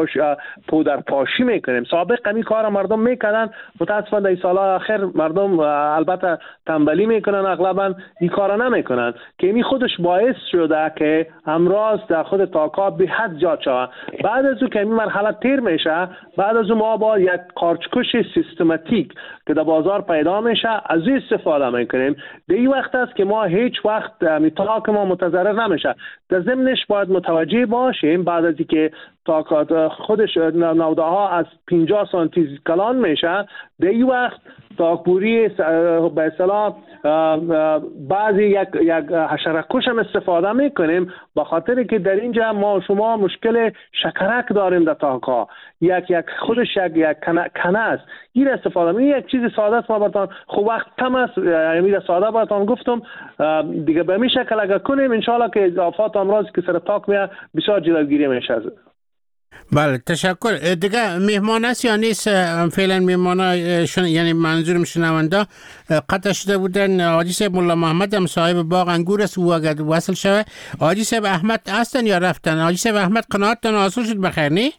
پودر پاشی میکنیم. سابق این کار مردم میکردن، متاسفانه این سالها آخر مردم البته تنبلی میکنن، اغلبا این کارا نمیکنن که این خودش باعث شده که امراض در خود تاکا به حد زیاد شود. بعد از اون که این مرحله تیر میشه، بعد از اون ما با یک قارچکش سیستماتیک که در بازار پیدا میشه از این استفاده میکنیم. در این وقت است که ما هیچ وقت تاک ما متضرر نمیشه. در ضمنش باید متوجه باشیم بعد از اینکه تاکات خودش نوده ها از 50 سانتی کلان میشه، در این وقت تاکبوری به اصطلاح بعضی یک حشره‌کش هم استفاده میکنیم، به خاطر که در اینجا ما شما مشکل شکرک داریم در تاکا، یک خودش یک کنه است. این استفاده می یک چیز ساده است. ما براتون خب وقت کم است، یعنی ساده براتون گفتم دیگه به این شکل اگر کنیم ان شاء الله که اضافات امراض که سر تاک میاد بسیار جلوگیری میشه. بله تشکر. دیگه مهمان است یا نیست؟ فعلا مهمان یعنی منظورم شنونده قطع شده بودن. حاجی صاحب مولا محمد هم صاحب باغ انگور است، او اگر وصل شوه. حاجی صاحب احمد هستن یا رفتن؟ حاجی صاحب احمد قناعتتان حاصل شد بخیر نی؟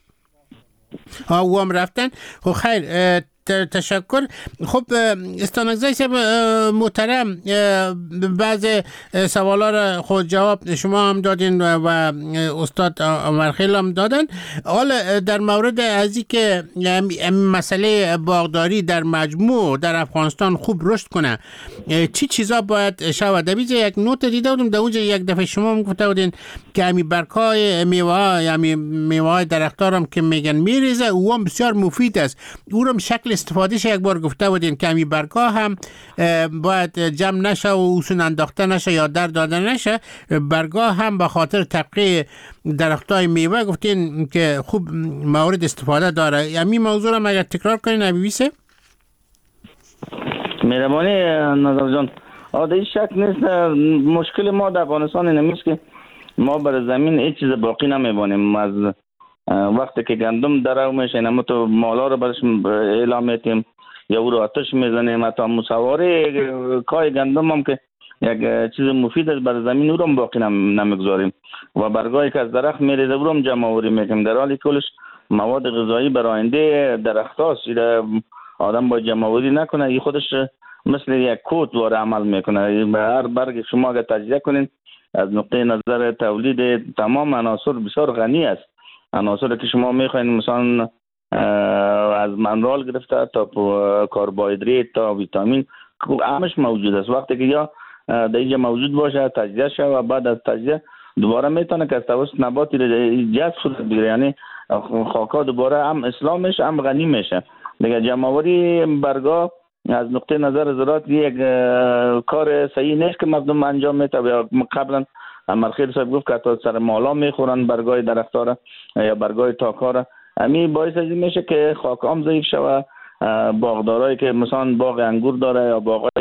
او هم رفتن. خب خیر تشکر. خب استانگزای صاحب محترم، بعض سوالا را خود جواب شما هم دادین و استاد عمرخیل هم دادن. حالا در مورد از این که مسئله باغداری در مجموع در افغانستان خوب رشد کنه چی چیزا باید شود؟ در یک نوت دیده بودم در اونجا یک دفعه شما هم گفته بودین که همی برگهای میوه درختار هم که میگن میریزه او هم بسیار مفید است. او هم شکل استفادهش یک بار گفته بودین که همی برگها هم باید جمع نشه و اوسون انداخته نشه یا در داده نشه. برگها هم به خاطر تبقیه درختای میوه گفتین که خوب مورد استفاده داره. همین موضوع هم اگر تکرار کنین ابیویسه. مهربانی نظر جان. آده شک نیست مشکل ما در افغانستان اینمیست که ما بر زمین هیچ چیز باقی نمیبانیم. از وقتی که گندم درو میشه اینم تو مالا رو برش اعلام میتیم یا او رو آتش میزنیم، حتی مسواره کای گندم هم که یک چیز مفید است بر زمین او رو باقی نمیگذاریم و برگاهی که از درخت میریزه او رو جمع آوری میکنیم، در حالی کلش مواد غذایی برای آینده درخت هاست. آدم باید جمع آوری نکنه، این خودش مثل یک کود واره عمل میکنه. به هر برگ شما اگر تجزیه کنین از نقطه نظر تولید تمام عناصر بسیار غنی است. عناصری که شما میخواین مثلا از منرال گرفته تا کربوهیدرات تا ویتامین همش موجود است. وقتی که یا در اینجا موجود باشه تجزیه شه و بعد از تجزیه دوباره میتونه که از توسط نباتی جذب صورت بگیره، یعنی خاکا دوباره هم اصلاح میشه هم غنی میشه. دیگه جمع‌آوری برگا از نقطه نظر زراعت یک کار صحیح نیست که مردم انجام میده. قبلا عمرخیل صاحب گفت که تا سر مالا میخورن برگای درختار یا برگای تاکار. همین باعث از این میشه که خاک هم ضعیف شوه. باغدارایی که مثلا باغ انگور داره یا باغ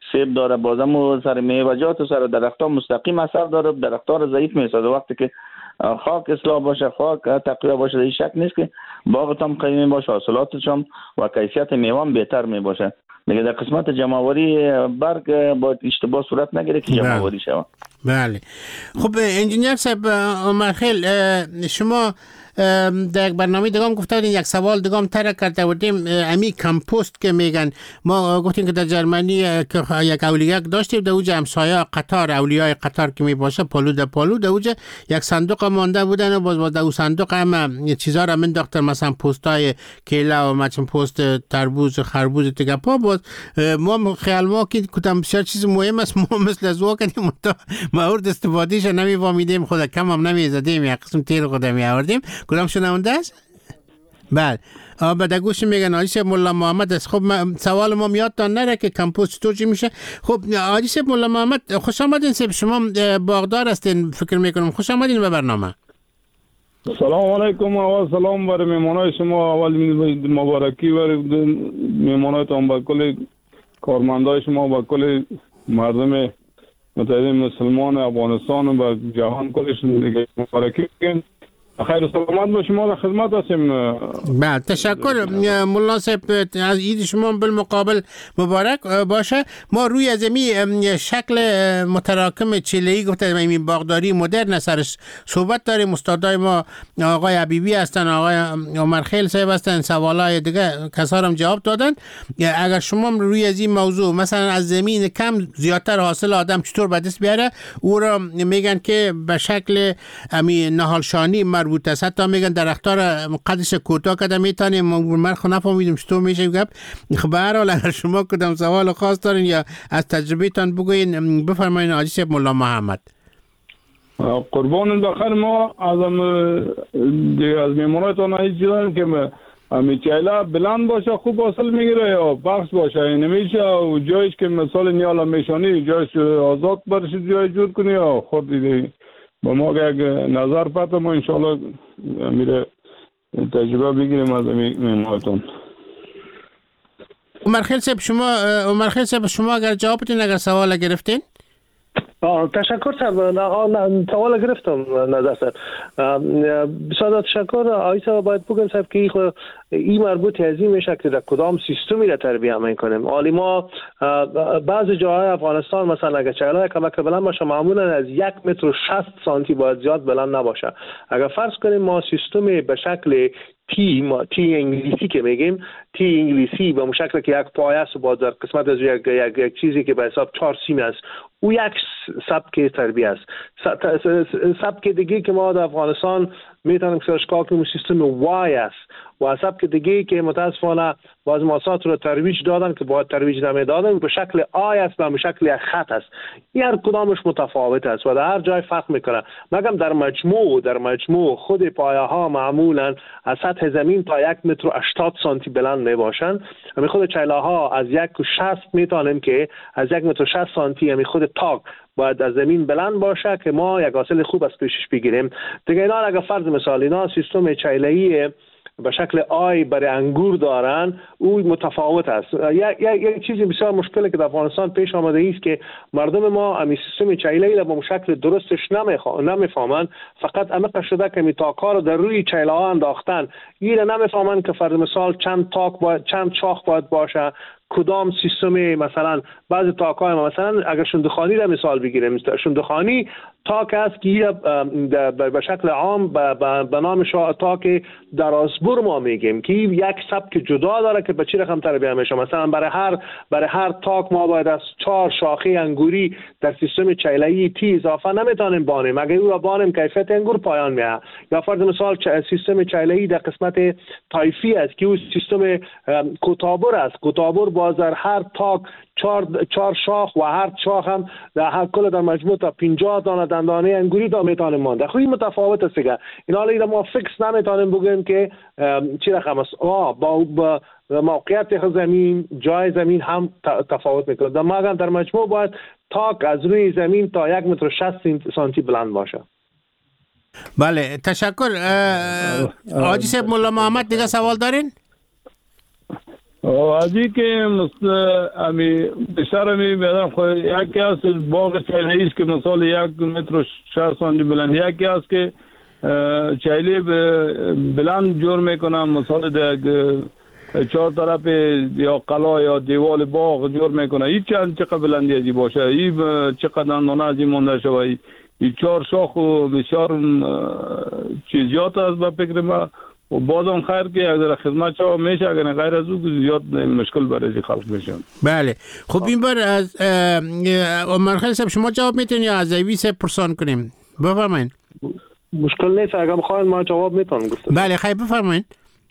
سیب داره، بازم سر میوه‌جات و سر درخت‌ها مستقیم اثر داره، درخت‌ها رو ضعیف می‌سازه. وقتی که خاک اصلاح باشه، خاک تقویه باشه، این شک نیست که باغت هم قوی باشه، حاصلاتش هم و کیفیت میوه هم بهتر می باشه. دیگه در قسمت جمع‌آوری برگ با اشتباه صورت نگیره که جمع‌آوری شود. بله. خب انجینیر صاحب عمرخیل، شما در یک برنامه دیگه هم گفته بودین، یک سوال دیگه هم طرح کرده بودیم، امی کمپوست که میگن، ما گفتیم که در جرمنی که یک اولیاء داشتیم، در اوج همسایه قطار، اولیای قطار که می باشه پالو در پالو، در اوج یک صندوق مانده بودن و باز در اون صندوق هم چیزا را منداختن، مثلا پوستای کیله و مثلا پوست تربوز، خربوز دیگه پا. باز ما خیال ما که کدام بسیار چیز مهم است، ما مثل از وا کنیم مورد استفادهش نمی‌فهمیدیم، خود کم هم نمی‌زدیم، یک قسم تیر خود می‌آوردیم. کدام شنونده است؟ بله. بعد گوش میگن آقای صاحب مولا محمد است. خب سوال ما یادتان نره که کمپوست چطور چی میشه. خب آقای صاحب مولا محمد خوش آمدین. صاحب شما باغدار هستین فکر میکنم، خوش آمدین به برنامه. سلام علیکم و سلام بر مهمانای شما. اول مبارکی بر مهمانایتان، با کل کارمندای شما، با کل مردم متحد مسلمان افغانستان و با جهان کلش مبارکی میگم. خیر و سلامت با شما در خدمت هستیم. بله تشکر مولا صاحب، از عید شما بالمقابل مبارک باشه. ما روی از این شکل متراکم چله‌ای گفتم، این باغداری مدرن سرش صحبت داریم. استادای ما آقای حبیبی هستن، آقای عمرخیل صاحب هستن، سوالای دیگه کسا هم جواب دادن. اگر شما روی از این موضوع مثلا از زمین کم زیادتر حاصل آدم چطور به دست بیاره، او را میگن که به شکل امی نهالشانی مربوط است. حتی میگن درخت‌ها را قدش کوتاه کرده میتونیم. من خود نفهمیدم چطور میشه گپ. خب به هر حال اگر شما کدام سوال خاص دارین یا از تجربه تان بگوین بفرمایید حاجی صاحب مولا محمد. قربان بخیر. ما از میمونایتان ایجادن که میچایلا بلند باشه خوب حاصل میگیره یا بخش باشه، این نمیشه و جایش که مثال نیالا میشانی جایش آزاد برش جای جور کنی یا خود دیگه با ما که نظر پته ما انشاءالله میره تجربه بگیریم از میمونایتان. عمرخیل صاحب شما اگر جوابتین اگر سوال گرفتین؟ تشکر صاحب. سوال گرفتم نظر صاحب. بسیار تشکر. آقای صاحب باید بگم صاحب که این مربوط از این میشه که در کدام سیستمی را تربیه میکنیم. حالی ما بعضی جاهای افغانستان مثلا اگر چهلای کمک بلند باشه معمولا از 1 متر و 60 سانتی باید زیاد بلند نباشه. اگر فرض کنیم ما سیستم به شکل تی انگلیسی که میگیم، تی انگلیسی به شکل که یک پایه است با در قسمت از یک چیزی که به حساب 4 سیم است، او یک سبک تربیه است. سبک دیگه که ما در افغانستان میتونیم سرچ کنیم سیستم وای است و سبک دیگه که متاسفانه باز ماسات رو ترویج دادن که باید ترویج نمیدادن به شکل آی است و به شکل خط است. این هر کدامش متفاوت است و در هر جای فرق میکنه. مگم در مجموع خود پایه ها معمولا از سطح زمین تا 1 متر و 80 سانتی بلند می باشند. همین خود چیله ها از 1.60 میتونیم که از 1 متر و 60 سانتی همین خود تاک باید از زمین بلند باشه که ما یک حاصل خوب از پیشش بگیریم. دیگه اینا اگر فرض مثال اینا سیستم چیله‌ای به شکل آی برای انگور دارن، او متفاوت است. یک چیزی بسیار مشکلی که در افغانستان پیش آمده است که مردم ما امی سیستم چیله‌ای را به شکل درستش نمیفهمن، فقط عمق شده که می تاک‌ها رو در روی چیله ها انداختن. این نمیفهمن که فرض مثال چند شاخ باید باشه، کدام سیستم. مثلا بعضی تاک‌های ما مثلا اگر شندخانی را مثال بگیریم، شندخانی تاک است که به شکل عام به نام تاک درازبر ما میگیم که یک سبک جدا داره که به چی رقم تربیه میشه. مثلا برای هر تاک ما باید از 4 شاخه انگوری در سیستم چیله‌ای تی اضافه نمیتونیم بانیم. اگر او را بانیم کیفیت انگور پایان میاد. یا فرض مثال سیستم چیله‌ای در قسمت طایفی است که او سیستم کوتابر است. کوتابر باز در هر تاک 4 شاخ و هر شاخ هم در هر کل در مجموع تا 50 دانه دندانه انگوری دا میتونیم مانده. خب این متفاوت است دیگه. این حالا ما فکس نمیتونیم بگیم که چی رقم است. با موقعیت زمین، جای زمین هم تفاوت میکنه. در مجموع باید تاک از روی زمین تا 1 متر و 60 سانتی بلند باشه. بله تشکر. حاجی صاحب مولا محمد دیگه سوال دارین؟ ازی که امی بیشتر می بیادم خود یکی از باغ چایله‌ای است که مثال 1 متر و 60 سانتی بلند، یکی از که چایله بلند جور میکنم مثال در 4 طرف یا قلا یا دیوال باغ جور میکنه. این چقدر بلندی ازی باشه، این چقدر نانه ازی مونده شوه، این 4 شاخ و بسیار چیزیات است به فکر ما. و بازم خیر که اگر خدمت شما میشه، اگر غیر از او زیاد مشکل برای خلق میشه. بله خب این بار از عمر خیلی صاحب شما جواب میتونید یا از ایوی صاحب پرسان کنیم؟ بفرمایید. مشکل نیست، اگر بخواید ما جواب میتونم گفتم. بله خیلی بفرمایید.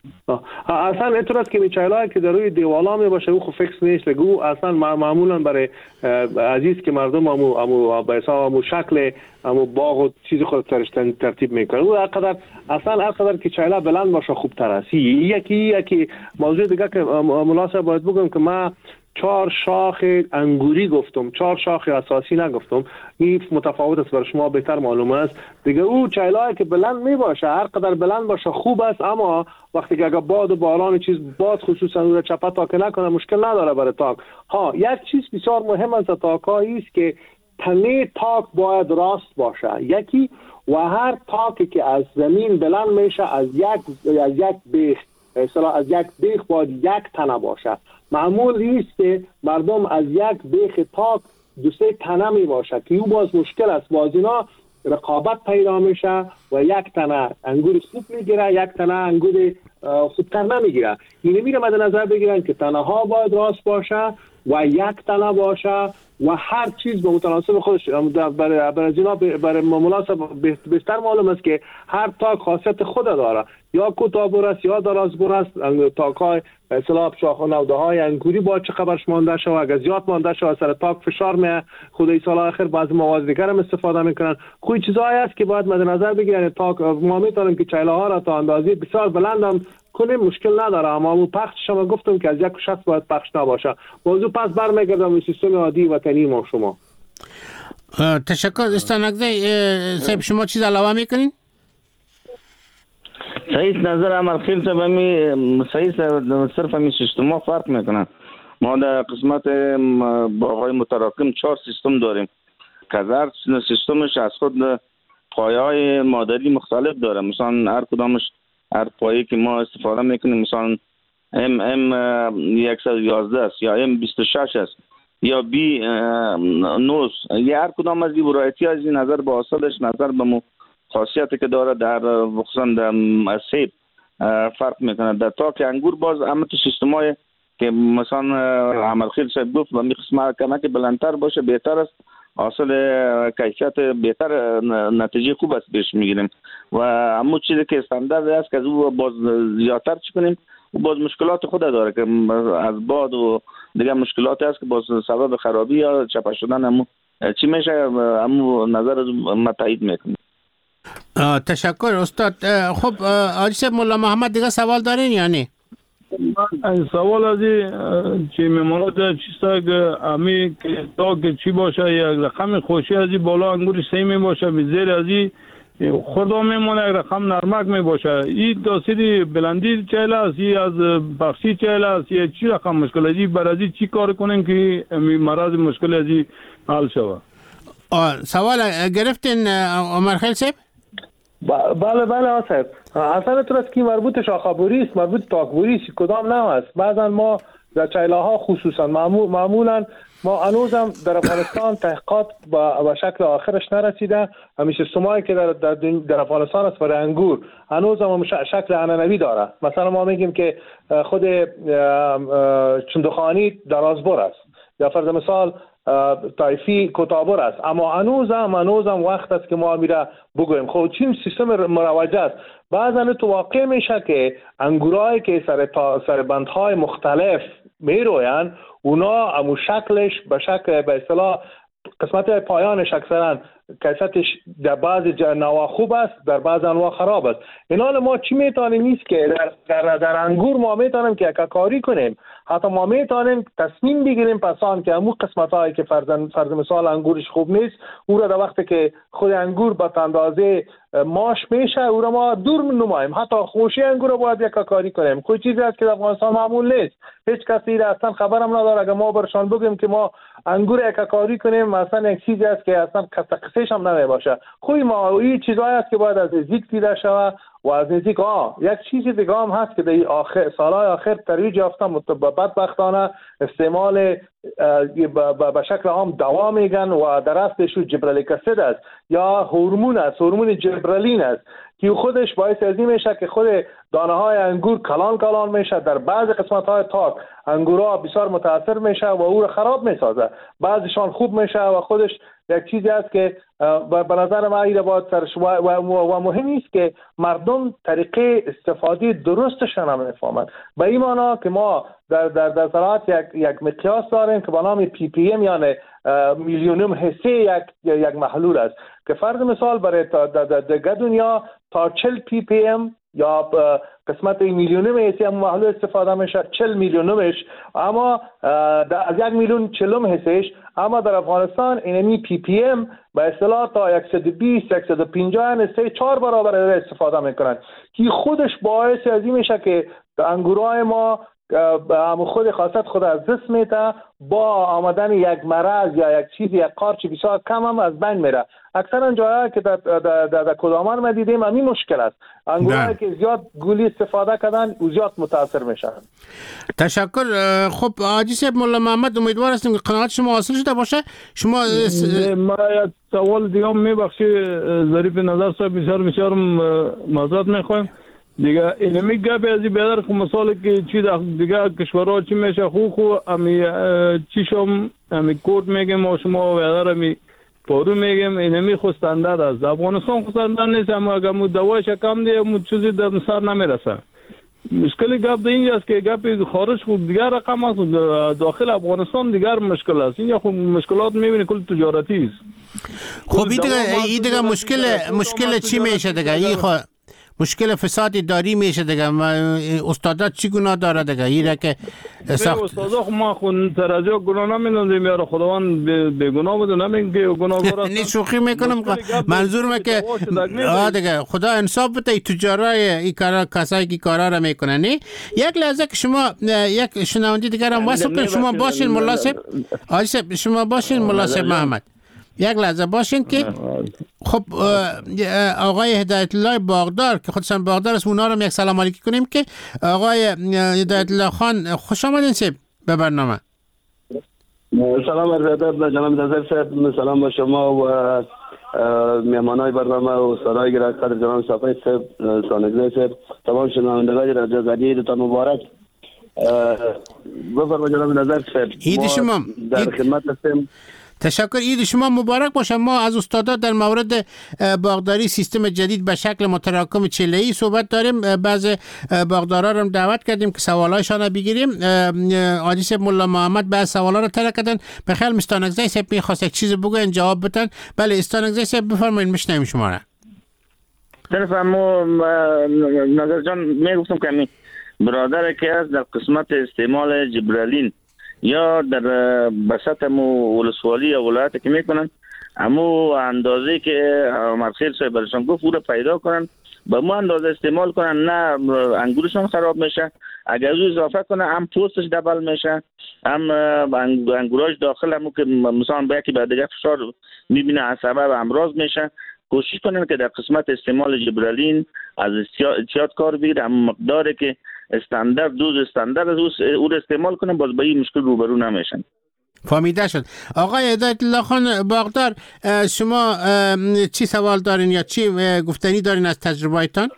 اصلا اینطور است که میچایلایی که در روی دیوالا می باشه او فکس نیست، لگو اصلا معمولا برای عزیز که مردم به حساب شکل باغ و چیز خود ترتیب میکنه. او هرقدر که چایلا بلند باشه خوب تر است. یکی موضوع دیگه که مناسب باید بگم که ما 4 شاخ انگوری گفتم، 4 شاخ اساسی نگفتم. این متفاوت است، برای شما بهتر معلوم است دیگه. او چایلایی که بلند می باشه هر قدر بلند باشه خوب است، اما وقتی که اگر باد و باران چیز باد خصوصا اون چپه تاک نکنه مشکل نداره برای تاک. یک چیز بسیار مهم از تاک‌ها است که تنه تاک باید راست باشه. یکی و هر تاکی که از زمین بلند میشه از یک بیخ، اصلا از یک بیخ باید 1 تنه باشه. معمول است که مردم از یک بیخ تاک 2-3 تنه می باشه که او باز مشکل است. باز اینا رقابت پیدا میشه و 1 تنه انگور خوب میگیره، 1 تنه انگور خوبتر نمیگیره. اینو میره مد نظر بگیرن که تنه ها باید راست باشه و 1 تنه باشه و هر چیز به متناسب خودش. برای جناب برای مناسب بهتر معلوم است که هر تاک خاصیت خود داره، یا کوتاه بر است یا دراز بر است. تاک‌های اصطلاح شاخ و نوده‌های انگوری با چه خبرش مانده شو، اگر زیاد مانده شو سر تاک فشار می خدای سال آخر بعضی مواد دیگر هم استفاده میکنن. کوئی چیزایی است که باید مد نظر بگیرن. تاک ما میتونیم که چایله‌ها را تا اندازه بسیار بلندم کنیم مشکل نداره، اما اون پخش شما گفتم که از 1.60 باید پخش نباشه. موضوع پس برمیگردم به سیستم عادی وطنی ما. شما تشکر. استانگزی صاحب شما چیز علاوه میکنین؟ صحیح نظر عمل خیل صاحب صحیح صرف همی سیستم فرق میکنن. ما در قسمت باغ‌های متراکم 4 سیستم داریم که هر سیستمش از خود پایه‌های مادری مختلف داره. مثلا هر کدامش هر پایه‌ای که ما استفاده میکنیم مثلا M 111 است یا M 26 است یا B 9. هر کدام از این ورایتی از این نظر به اصلش نظر به خاصیتی که داره در خصوصا در سیب فرق میکنه. در تاک انگور باز همه تو سیستمای که مثلا عمل خیل صاحب گفت و می قسمه کمک بلندتر باشه بهتر است، حاصل کیفیت بهتر نتیجه خوب است بهش میگیریم. و همون چیزی که استاندارد است که از او باز زیادتر چی کنیم و باز مشکلات خود داره که از باد و دیگه مشکلاتی است که باز سبب خرابی یا چپه شدن همون چی میشه همون نظر از ما تایید میکنیم. تشکر استاد. خب آجی مولا محمد دیگه سوال دارین یا نه؟ سوال از چی میمونه چیستا که امی تا که چی باشه یک رقم خوشی از بالا انگور سیمی باشه بزیر از خدا میمونه یک رقم نرمک می باشه. این تاثیر بلندی چهل است یا از بخشی چهل است یا چی رقم مشکل ازی برازی چی کار کنیم که مرض مشکل ازی حل شود؟ سوال گرفتین عمر خیل صاحب؟ بله آصف. اصلا تو است که مربوط شاخابوری است، مربوط تاکبوری است، کدام نه است. بعضا ما در چایله‌ها خصوصا معمولا ما هنوزم در افغانستان تحقیقات با شکل آخرش نرسیده. همیشه سیستمایی که در افغانستان است برای انگور هنوزم شکل عنعنوی داره. مثلا ما میگیم که خود چندخانی درازبر است یا فرض مثال تایفی کتابر است، اما هنوزم وقت است که ما میره بگویم خب چین سیستم مروجه است. بعضا تو واقع میشه که انگورایی که سر بندهای مختلف میروین اونا همون شکلش به شکل به اصطلاح قسمت پایانش اکثرا کیفیتش در بعض نوع خوب است، در بعض انواع خراب است. این حال ما چی میتونیم نیست که در انگور ما میتونیم که کاری کنیم، حتی ما میتونیم تصمیم بگیریم پسان که همون قسمت هایی که فرض مثال انگورش خوب نیست او را در وقتی که خود انگور به اندازه ماش میشه او را ما دور نماییم. حتی خوشی انگور را باید یک کاری کنیم. کوئی چیزی است که در افغانستان معمول نیست، هیچ کسی را اصلا خبرم نداره. اگر ما برشان بگیم که ما انگور یک کاری کنیم مثلا یک چیزی است که اصلا قصهش هم نمی باشه. خوی ما این چیزایی است که باید از نزدیک دیده شود و از نزدیک یک چیز دیگه هم هست که در آخر سالهای آخر ترویج یافته بدبختانه استعمال به شکل عام دوا میگن و در اصلش جبرلیک اسید است یا هورمون است، هورمون جبرالین است که خودش باعث از این میشه که خود دانه های انگور کلان میشه. در بعض قسمت های تاک انگورها بسیار متاثر میشه و او را خراب میسازه، بعضشان خوب میشه و خودش یک چیزی است که به نظر من ایره باید سرش و مهم است که مردم طریقه استفاده درستشان هم نفهمند. به این معنا که ما در زراعت یک مقیاس داریم که به نام PPM یعنی میلیونم حصه یک محلول است که فرض مثال برای دیگه دنیا تا 40 PPM یا قسمت میلیونم حصه محلول استفاده میشه 40 میلیونمش، اما از 1 میلیون 40 حصهش، اما در افغانستان اینمی PPM به اصطلاح تا 120 150 حصه 4 برابر استفاده میکنن که خودش باعث از این میشه که انگورای ما خود خاصت خود از دست میده، با آمدن یک مرض یا یک چیز یک قارچ بسیار کم هم از بین میره. اکثرا جاها که در کدامان ما دیدیم همین مشکل است، انگورایی که زیاد گولی استفاده کردن و زیاد متاثر میشن. تشکر. خب حاجی صاحب مولا محمد امیدوار هستیم که قناعت شما حاصل شده باشه. شما ما یک سوال دیگه میبخشی ظریف نظر صاحب بسیار معذرت میخوایم دیگه. اینمی گپ از بیادر که مثال که چی دیگه کشورها چی میشه خو امی چی شم امی کورد میگم و شما بیادر امی پارو میگم اینمی خود استاندارد است. افغانستان خود استاندارد نیست، اما اگر مو دوایش کم دیگه مو چیزی در سر نمیرسه. مشکلی گپ اینجاست که گپ خارج خود دیگر رقم است، داخل افغانستان دیگر مشکل است. اینجا خود مشکلات میبینی کل تجارتی است. خب این دیگه مشکل چی میشه دیگه؟ این مشکل فساد داری میشه دیگه. استادات چی گناه داره دیگه؟ ایره که استادا ما خود ترازو گناه نمیدونیم، یارو خداوند به گناه بده نمیگه که گناهکار است. نه شوخی میکنم، منظورم که دیگه خدا انصاف بده تجارای این کارا کسایی که کارا را میکنن. نه یک لحظه که شما یک شنونده دیگه را واسه کنید. شما باشین مولا صاحب، شما باشین مولا صاحب محمد، یک لحظه باشین که خب آقای هدایت الله باغدار که خودشان باغدار است اونا رو یک سلام علیکی کنیم که آقای هدایت الله خان خوش آمدین صاحب به برنامه. سلام عرض ادب به جناب نظر صاحب، سلام به شما و مهمانای برنامه و استادای گرامی جناب صافی صاحب، سانگزی صاحب، تمام شنوندگان رادیو زدی تان مبارک. بفرمایید جناب نظر صاحب. عید شما در خدمت هستیم. تشکر. عید شما مبارک باشه. ما از استادات در مورد باغداری سیستم جدید به شکل متراکم چله‌ای صحبت داریم. بعض باغدارا رو دعوت کردیم که سوالایشان رو بگیریم. حاجی صاحب مولا محمد بعض سوالا رو طرح کردن. بخیر مستانگزی صاحب می‌خواست یک چیز بگن جواب بدن. بله استانگزی صاحب بفرمایید میشنویم شما را. طرف ما نظر جان میگفتم که برادر که از در قسمت استعمال جبرالین یا در بسط مو ولسوالی یا ولایت که میکنن امو اندازه که مرخیر صاحب برشان گفت او رو پیدا کنن با مو اندازه استعمال کنن، نه انگورشان خراب میشه. اگر او اضافه کنه هم پوستش دبل میشه، هم انگوراش داخل همو که مثلا به یکی بعد دیگه فشار میبینه از سبب امراض میشه. کوشش کنن که در قسمت استعمال جبرالین از احتیاط کار بگیره، هم مقداری که استاندارد دوز استاندارد او رو استعمال کنن، باز با این مشکل روبرو نمیشن. فهمیده شد. آقای هدایت الله خان باغدار، شما چی سوال دارین یا چی گفتنی دارین از تجربه‌تان؟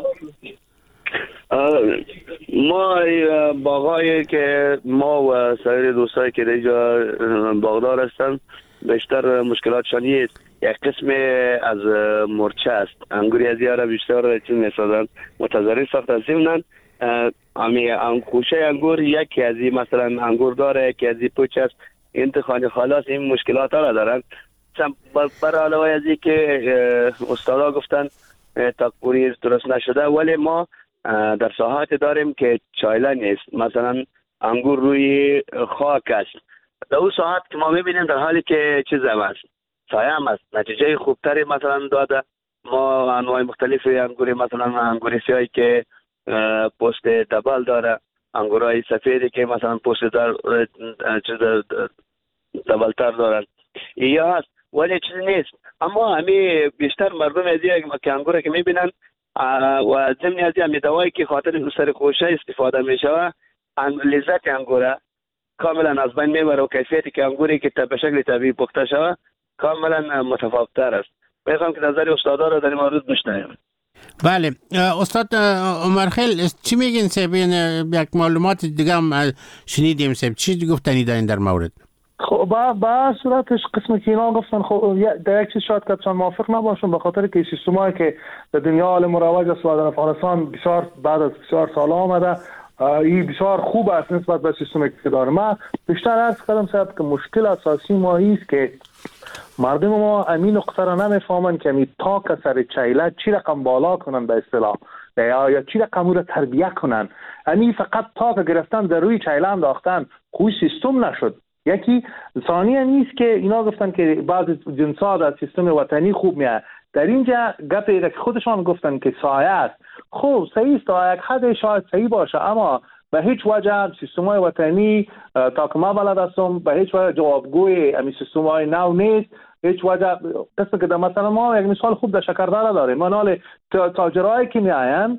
ما باغایی که ما و سایر دوستایی که اینجا باغدار هستن بیشتر مشکلاتشان یک قسم از مرچه است. انگوری از یاره بیشتر چون میسازن متضرر ساخت از زمینن خوشه انگور یکی از مثلا انگور داره، یکی از پوچ است، انتخابی خلاص این مشکلات را دارن. بر علاوه از این که استادا گفتن تاکپوری درست نشده، ولی ما در ساحات داریم که چایله نیست، مثلا انگور روی خاک است. در اون ساحات که ما میبینیم در حالی که چیز هم است، سایه هم است، نتیجه خوبتری مثلا داده. ما انواع مختلفی انگوری، مثلا انگوری سیاهی که پوست دبل داره، انگورای سفیدی که مثلا پوست دبلتر دارن، یا هست ولی چیزی نیست. اما همین بیشتر مردم از که انگوره که میبینن و ضمن از همین دوایی که خاطر سرخوشه استفاده میشه، لذت انگوره کاملا از بین میبره و کیفیتی که انگوری که به شکل طبیعی پخته شده کاملا متفاوت‌تر است. میخوام که نظر استادا را در این مورد بشنویم. بله استاد عمرخیل چی میگین سب؟ یک معلومات دیگه هم شنیدیم سب، چی گفتنی دارین در مورد؟ خب با صورتش قسمی که اینا گفتن، خب در یک چیز شاید که چند موافق نباشم، به خاطر که سیستمایی که در دنیا حال مروج است و در افغانستان بسیار بعد از بسیار سال آمده، این بسیار خوب است نسبت به سیستمی که داره. من بیشتر عرض کردم صاحب که مشکل اساسی ما است که مردم ما امین نقطه را نمیفهمن که می تاک سر چیله چی رقم بالا کنن به اصطلاح، یا چی رقم او را تربیه کنن. امین فقط تاک گرفتن در روی چیله انداختن، خوی سیستم نشد. یکی ثانیه نیست که اینا گفتن که بعض جنسا در سیستم وطنی خوب میاد. در اینجا گپی که خودشان گفتن که سایه است، خب صحیح است، تا یک حد شاید صحیح باشه، اما به هیچ وجه سیستم‌های وطنی تا که ما بلد هستم به هیچ وجه جوابگوی امی سیستم‌های نو نیست. هیچ وجه قصد که مثلا ما یک مثال خوب در شکردره داریم، ما نال تاجرایی که میاین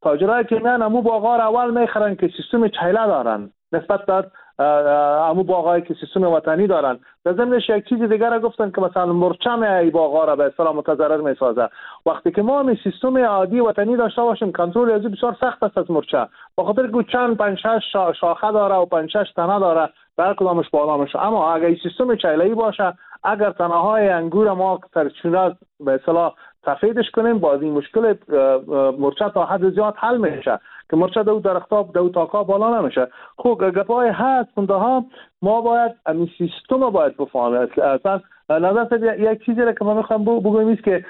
امو باغا را اول میخرن که سیستم چیله دارن نسبت به امو باغایی که سیستم وطنی دارن. در ضمنش یک چیز دیگر را گفتن که مثلا مرچه ای باغا را به اصطلاح متضرر میسازه. وقتی که ما می سیستم عادی وطنی داشته باشیم، کنترل از بسیار سخت است از مرچه، به خاطر که چند 5-6 شاخه داره و 5-6 تنه داره، هر کدامش بالا میشه. اما اگر سیستم چیله‌ای باشه، اگر تنه های انگور ما سرچونه به اصطلاح سفیدش کنیم، باز این مشکل مرچه تا حد زیاد حل میشه که مرچه دو درختاب دو تاکا بالا نمیشه. خب گپای هست منتها ما باید این سیستم باید بفهمیم. اصلا نظر یک چیزی را که من میخوام بگویم است که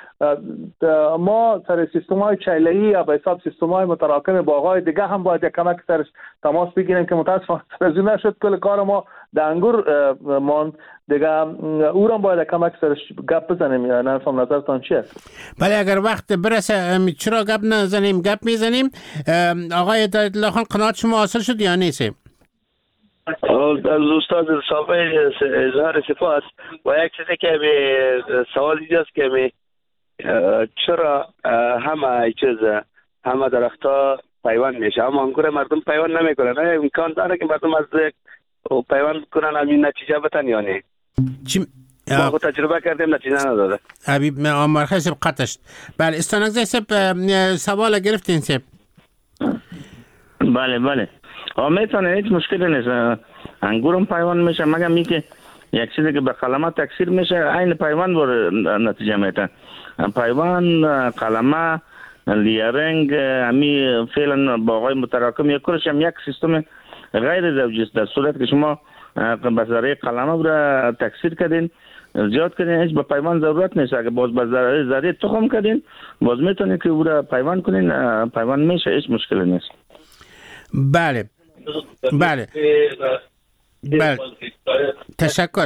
ما سر سیستم‌های چیله‌ای یا به حساب سیستم‌های متراکم باغ‌های دیگه هم باید یک کمک سرش تماس بگیریم که متأسفانه از نشد کل کار ما در انگور ماند دیگه، او را باید کمک سرش گپ بزنیم. یا نفهم نظرتان چیه؟ بله اگر وقت برسه چرا گپ نزنیم؟ گپ میزنیم. آقای دایدالله خان قناعت شما حاصل شد یا نیست؟ از استاد سابق اظهار سپاس. و یک چیزی که سوال اینجاست که چرا همه درختها پیوند میشه اما انگور مردم پیوند نمیکنن؟ امکان داره که مردم از پیوند کنن همین نتیجه بتن یا نه؟ ما خود تجربه کردیم نتیجه نداده. حبیب عمرخیل سب قطشت. بله استانگزی سب سوال گرفتین سب؟ بله میتونه، هیچ مشکلی نیست. انگورم پیوند میشه مگر میگه یک چیزی که به قلمه تکثیر میشه عین پیوند بر نتیجه میتن. پیوند قلمه لیرنگ همی فعلا باغای متراکم یک کلش هم یک سیستم غیر زوجی است. در صورت که شما به ذریعه قلمه را تکثیر کردین زیاد کردین هیچ به پیوند ضرورت نیست. اگه باز به ذریعه تخم کردین باز میتونید که او را پیوند کنین، پیوند میشه، هیچ مشکلی نیست. بله تشکر.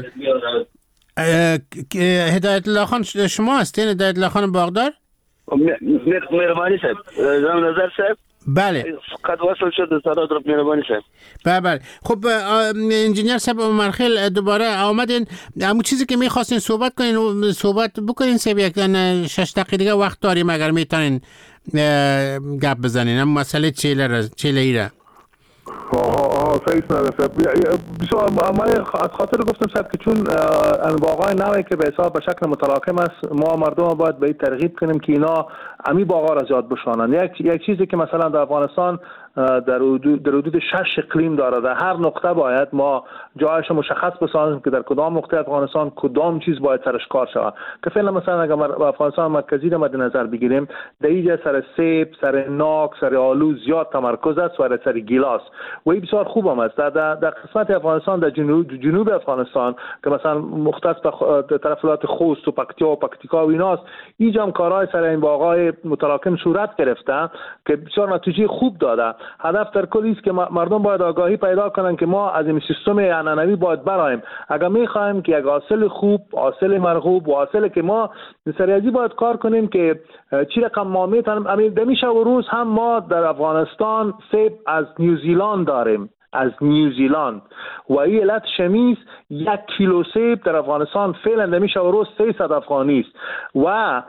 هدایت الله خان شما هستین؟ هدایت الله خان باغدار؟ مهربانی صاحب، نظر صاحب. بله قد وصل شد سراد رو مهربانی صاحب. بله خب انجینیر صاحب عمرخیل دوباره آمدین. همون چیزی که میخواستین صحبت بکنین صاحب، یک 6 دقیقه دیگه وقت داریم اگر میتونین گپ بزنین هم مسئله چیله‌ای را. صحیح است. بسیار ما از خاطر گفتم صاحب که چون باغای نوعی که به حساب به شکل متراکم است، ما مردم باید به این ترغیب کنیم که اینا امی باغا را زیاد بشانن. یک چیزی که مثلا در افغانستان در حدود 6 اقلیم داره، در هر نقطه باید ما جایش مشخص بسازیم که در کدام نقطه افغانستان کدام چیز باید سرش کار شود. که فعلا مثلا اگر افغانستان مرکزی را مد نظر بگیریم، در اینجا سر سیب، سر ناک، سر آلو زیاد تمرکز است و سر گیلاس و این بسیار خوب خوب هم است. در قسمت افغانستان، در جنوب افغانستان که مثلا مختص به طرف ولایت خوست و پکتیا و پکتیکا و ایناست، اینجا هم کارهای سر این باغ‌های متراکم صورت گرفته که بسیار نتیجه خوب داده. هدف در کل است که مردم باید آگاهی پیدا کنن که ما از این سیستم عنعنوی باید برایم. اگر می‌خوایم که یک حاصل خوب، حاصل مرغوب و حاصل که ما سریعی باید کار کنیم که چی رقم ما میتونیم. همین دمیشه و روز هم ما در افغانستان سیب از نیوزیلند داریم، از نیوزیلند، و این علت شمیز 1 کیلو سیب در افغانستان فعلا دمیشه و روز 300 افغانی است و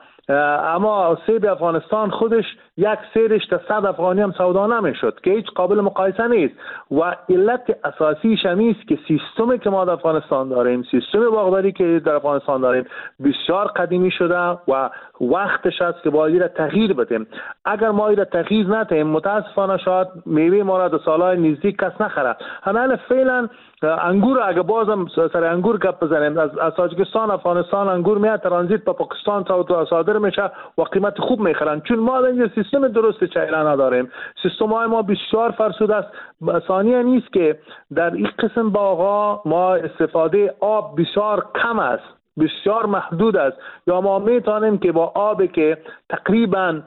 اما سیب افغانستان خودش یک سیرش تا 100 افغانی هم سودا نمیشد که هیچ قابل مقایسه نیست. و علت اساسی شمیز که سیستمی که ما در افغانستان داریم، سیستم باغداری که در افغانستان داریم بسیار قدیمی شده و وقتش است که باید را تغییر بدیم. اگر ما را تغییر ندیم متاسفانه شاید میوه ما را در سالهای نزدیک کس نخره. حالا فعلا انگور، اگه بازم سر انگور گپ بزنیم، از تاجیکستان افغانستان انگور میاد ترانزیت به پاکستان صادر میشه و قیمت خوب میخرن، چون ما اینجا سیستم درست چهره نداریم. سیستم های ما بسیار فرسوده است. ثانیاً نیست که در این قسم باغ‌ها ما استفاده آب بسیار کم است، بسیار محدود است. یا ما میتونیم که با آبی که تقریباً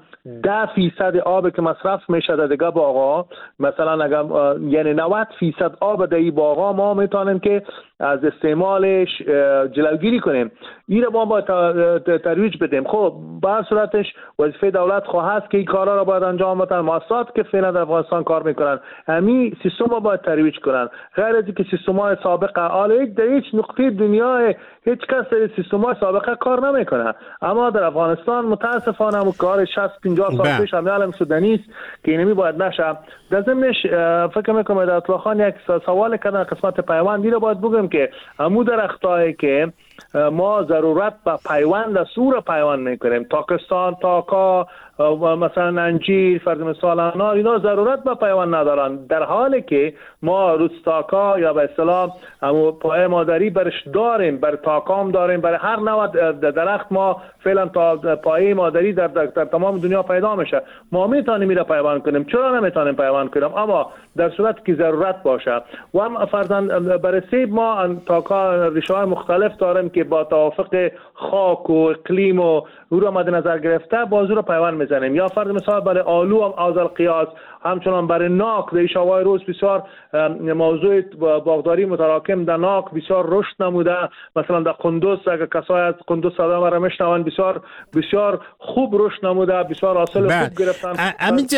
10% آب که مصرف میشه در دیگه باغ‌ها، مثلا اگر یعنی 90% آب در این باغ‌ها ما میتونیم که از استعمالش جلوگیری کنیم. این رو ما باید ترویج بدیم. خب به هر صورتش وظیفه دولت خواهد که این کارا را باید انجام بدن. مؤسسات که فعلا در افغانستان کار میکنن همین سیستم رو باید ترویج کنن، غیر از اینکه سیستم‌های سابقه حالا در هیچ نقطه دنیا هیچ کس در سیستم‌های سابقه کار نمیکنه، اما در افغانستان متاسفانه هم کار 60-50 سال پیش هم علم شده نیست که اینمی باید نشه. در ضمنش فکر میکنم در اطلاع خان یک سوال کردن قسمت پیوندی رو باید بگم که همون درختایی که ما ضرورت به پیوند سور پیوند میکنیم، تاکستان، تاکا و مثلا انجیر، فرض مثال انار، اینا ضرورت به پیوند ندارن، در حالی که ما روستاکا یا به اصطلاح همون پایه مادری برش داریم، بر تاکام داریم، برای هر نوع درخت ما فعلا پایه مادری در تمام دنیا پیدا میشه. ما میتونیم میره پیوند کنیم، چرا نمیتونیم پیوند کنیم؟ اما در صورت که ضرورت باشه. و هم فرضاً برای سیب ما تاکا ریشه‌های مختلف داریم که با توافق خاک و اقلیم و او را مد نظر گرفته بازو را پیوند میزنیم. یا فرض مثال برای آلو هم آزل قیاس، همچنان برای ناک در شوای روز بسیار موضوع باغداری متراکم در ناک بسیار رشد نموده. مثلا در قندوز اگر کسای از قندوز صدا مرا میشنون بسیار خوب رشد نموده، بسیار حاصل خوب گرفتن. همینجا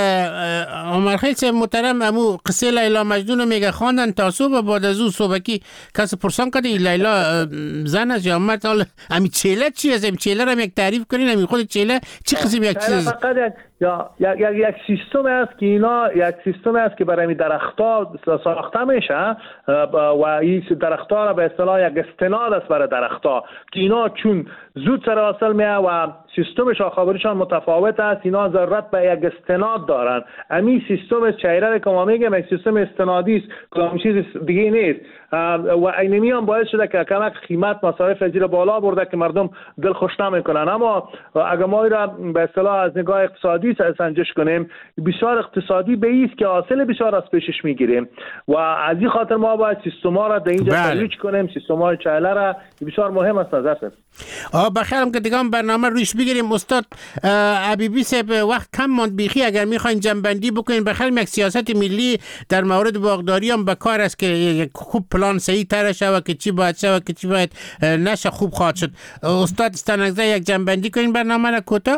عمر خیل صاحب محترم، امو قصه لیلا مجنون میگه خواندن تا صبح، بعد از او صبحکی کسی پرسان کرده لیلا زن است یا مرد؟ حالا همین چیله چی است؟ همین چیله را یک تعریف کنین. همین خود چیله چی قسم یک چیز؟ فقط یک سیستم است که اینا یک سیستم است که برای درخت‌ها ساخته میشه و این درخت‌ها را به اصطلاح یک استناد است برای درخت‌ها که اینا چون زود سر حاصل میه و سیستم شاخه‌آوریشان متفاوت است، اینا ضرورت به یک استناد دارن. همین سیستم چهره که ما میگیم یک سیستم استنادی است، کدام چیز دیگه نیست و اینمی هم باعث شده که کمک قیمت مصارف زیر بالا برده که مردم دل خوش نمیکنن. اما اگر ما را به اصطلاح از نگاه اقتصادی سنجش کنیم، بسیار اقتصادی به ایست که حاصل بسیار از پیشش میگیریم و از این خاطر ما باید سیستما را در اینجا ترویج کنیم. سیستم‌های چهله را بسیار مهم است. نظر بخیرم که دیگه برنامه روش بگیریم. استاد حبیبی صاحب وقت کم ماند بیخی، اگر میخواین جنبندی بکنین بخیرم یک سیاست ملی در مورد باغداری هم به کار است که یک خوب پلان صحیح طرح شود که چی باید شود که چی باید نشه، خوب خواهد شد. استاد استانگزه یک جنبندی کنین برنامه را کوتاه.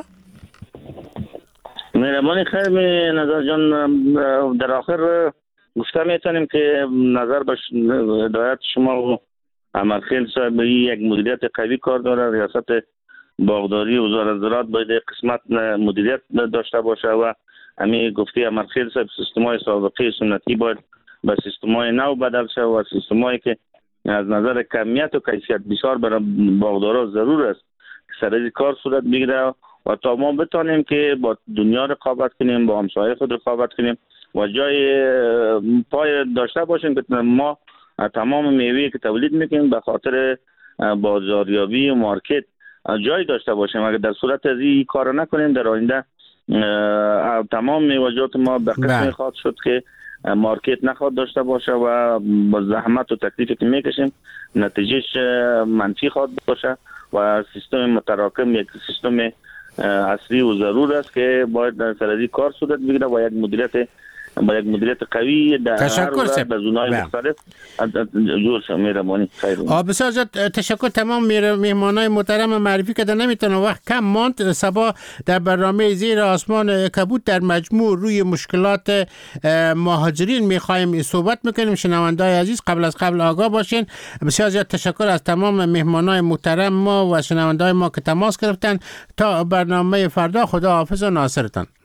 مهربانی خیر نظر جان، در آخر گفته میتونیم که نظر به هدایت شما و عمرخیل صاحب یک مدیریت قوی کار داره. ریاست باغداری وزارت زراعت باید قسمت مدیریت داشته باشه و همین گفته عمرخیل صاحب سیستم‌های سابقه سنتی باید به سیستم‌های نو بدل شه و سیستم‌هایی که از نظر کمیت و کیفیت بسیار برای باغدارا ضرور است که سر کار صورت بگیره و تا ما بتانیم که با دنیا رقابت کنیم، با همسایه خود رقابت کنیم و جای پای داشته باشیم که ما تمام میوه‌ای که تولید میکنیم به خاطر بازاریابی و مارکت جای داشته باشیم. اگر در صورت از این کار نکنیم در آینده تمام میوه‌جات ما به قسم خواهد شد که مارکت نخواد داشته باشه و با زحمت و تکلیفی که میکشیم نتیجهش منفی خواد باشه و سیستم متراکم یک سیستم اصلی و ضرور است که باید در سرازی کار صورت بگیره و یک مدیریت قوی در هر وضع به زونای مختلف جور شه. مهربانی خیر. بسیار زیاد تشکر. تمام مهمانای محترم معرفی کرده، نمیتونه وقت کم ماند. صبا در برنامه زیر آسمان کبود در مجموع روی مشکلات مهاجرین میخوایم صحبت میکنیم. شنونده‌های عزیز قبل آگاه باشین. بسیار زیاد تشکر از تمام مهمانای محترم ما و شنونده‌های ما که تماس گرفتن. تا برنامه فردا، خدا حافظ و ناصرتان.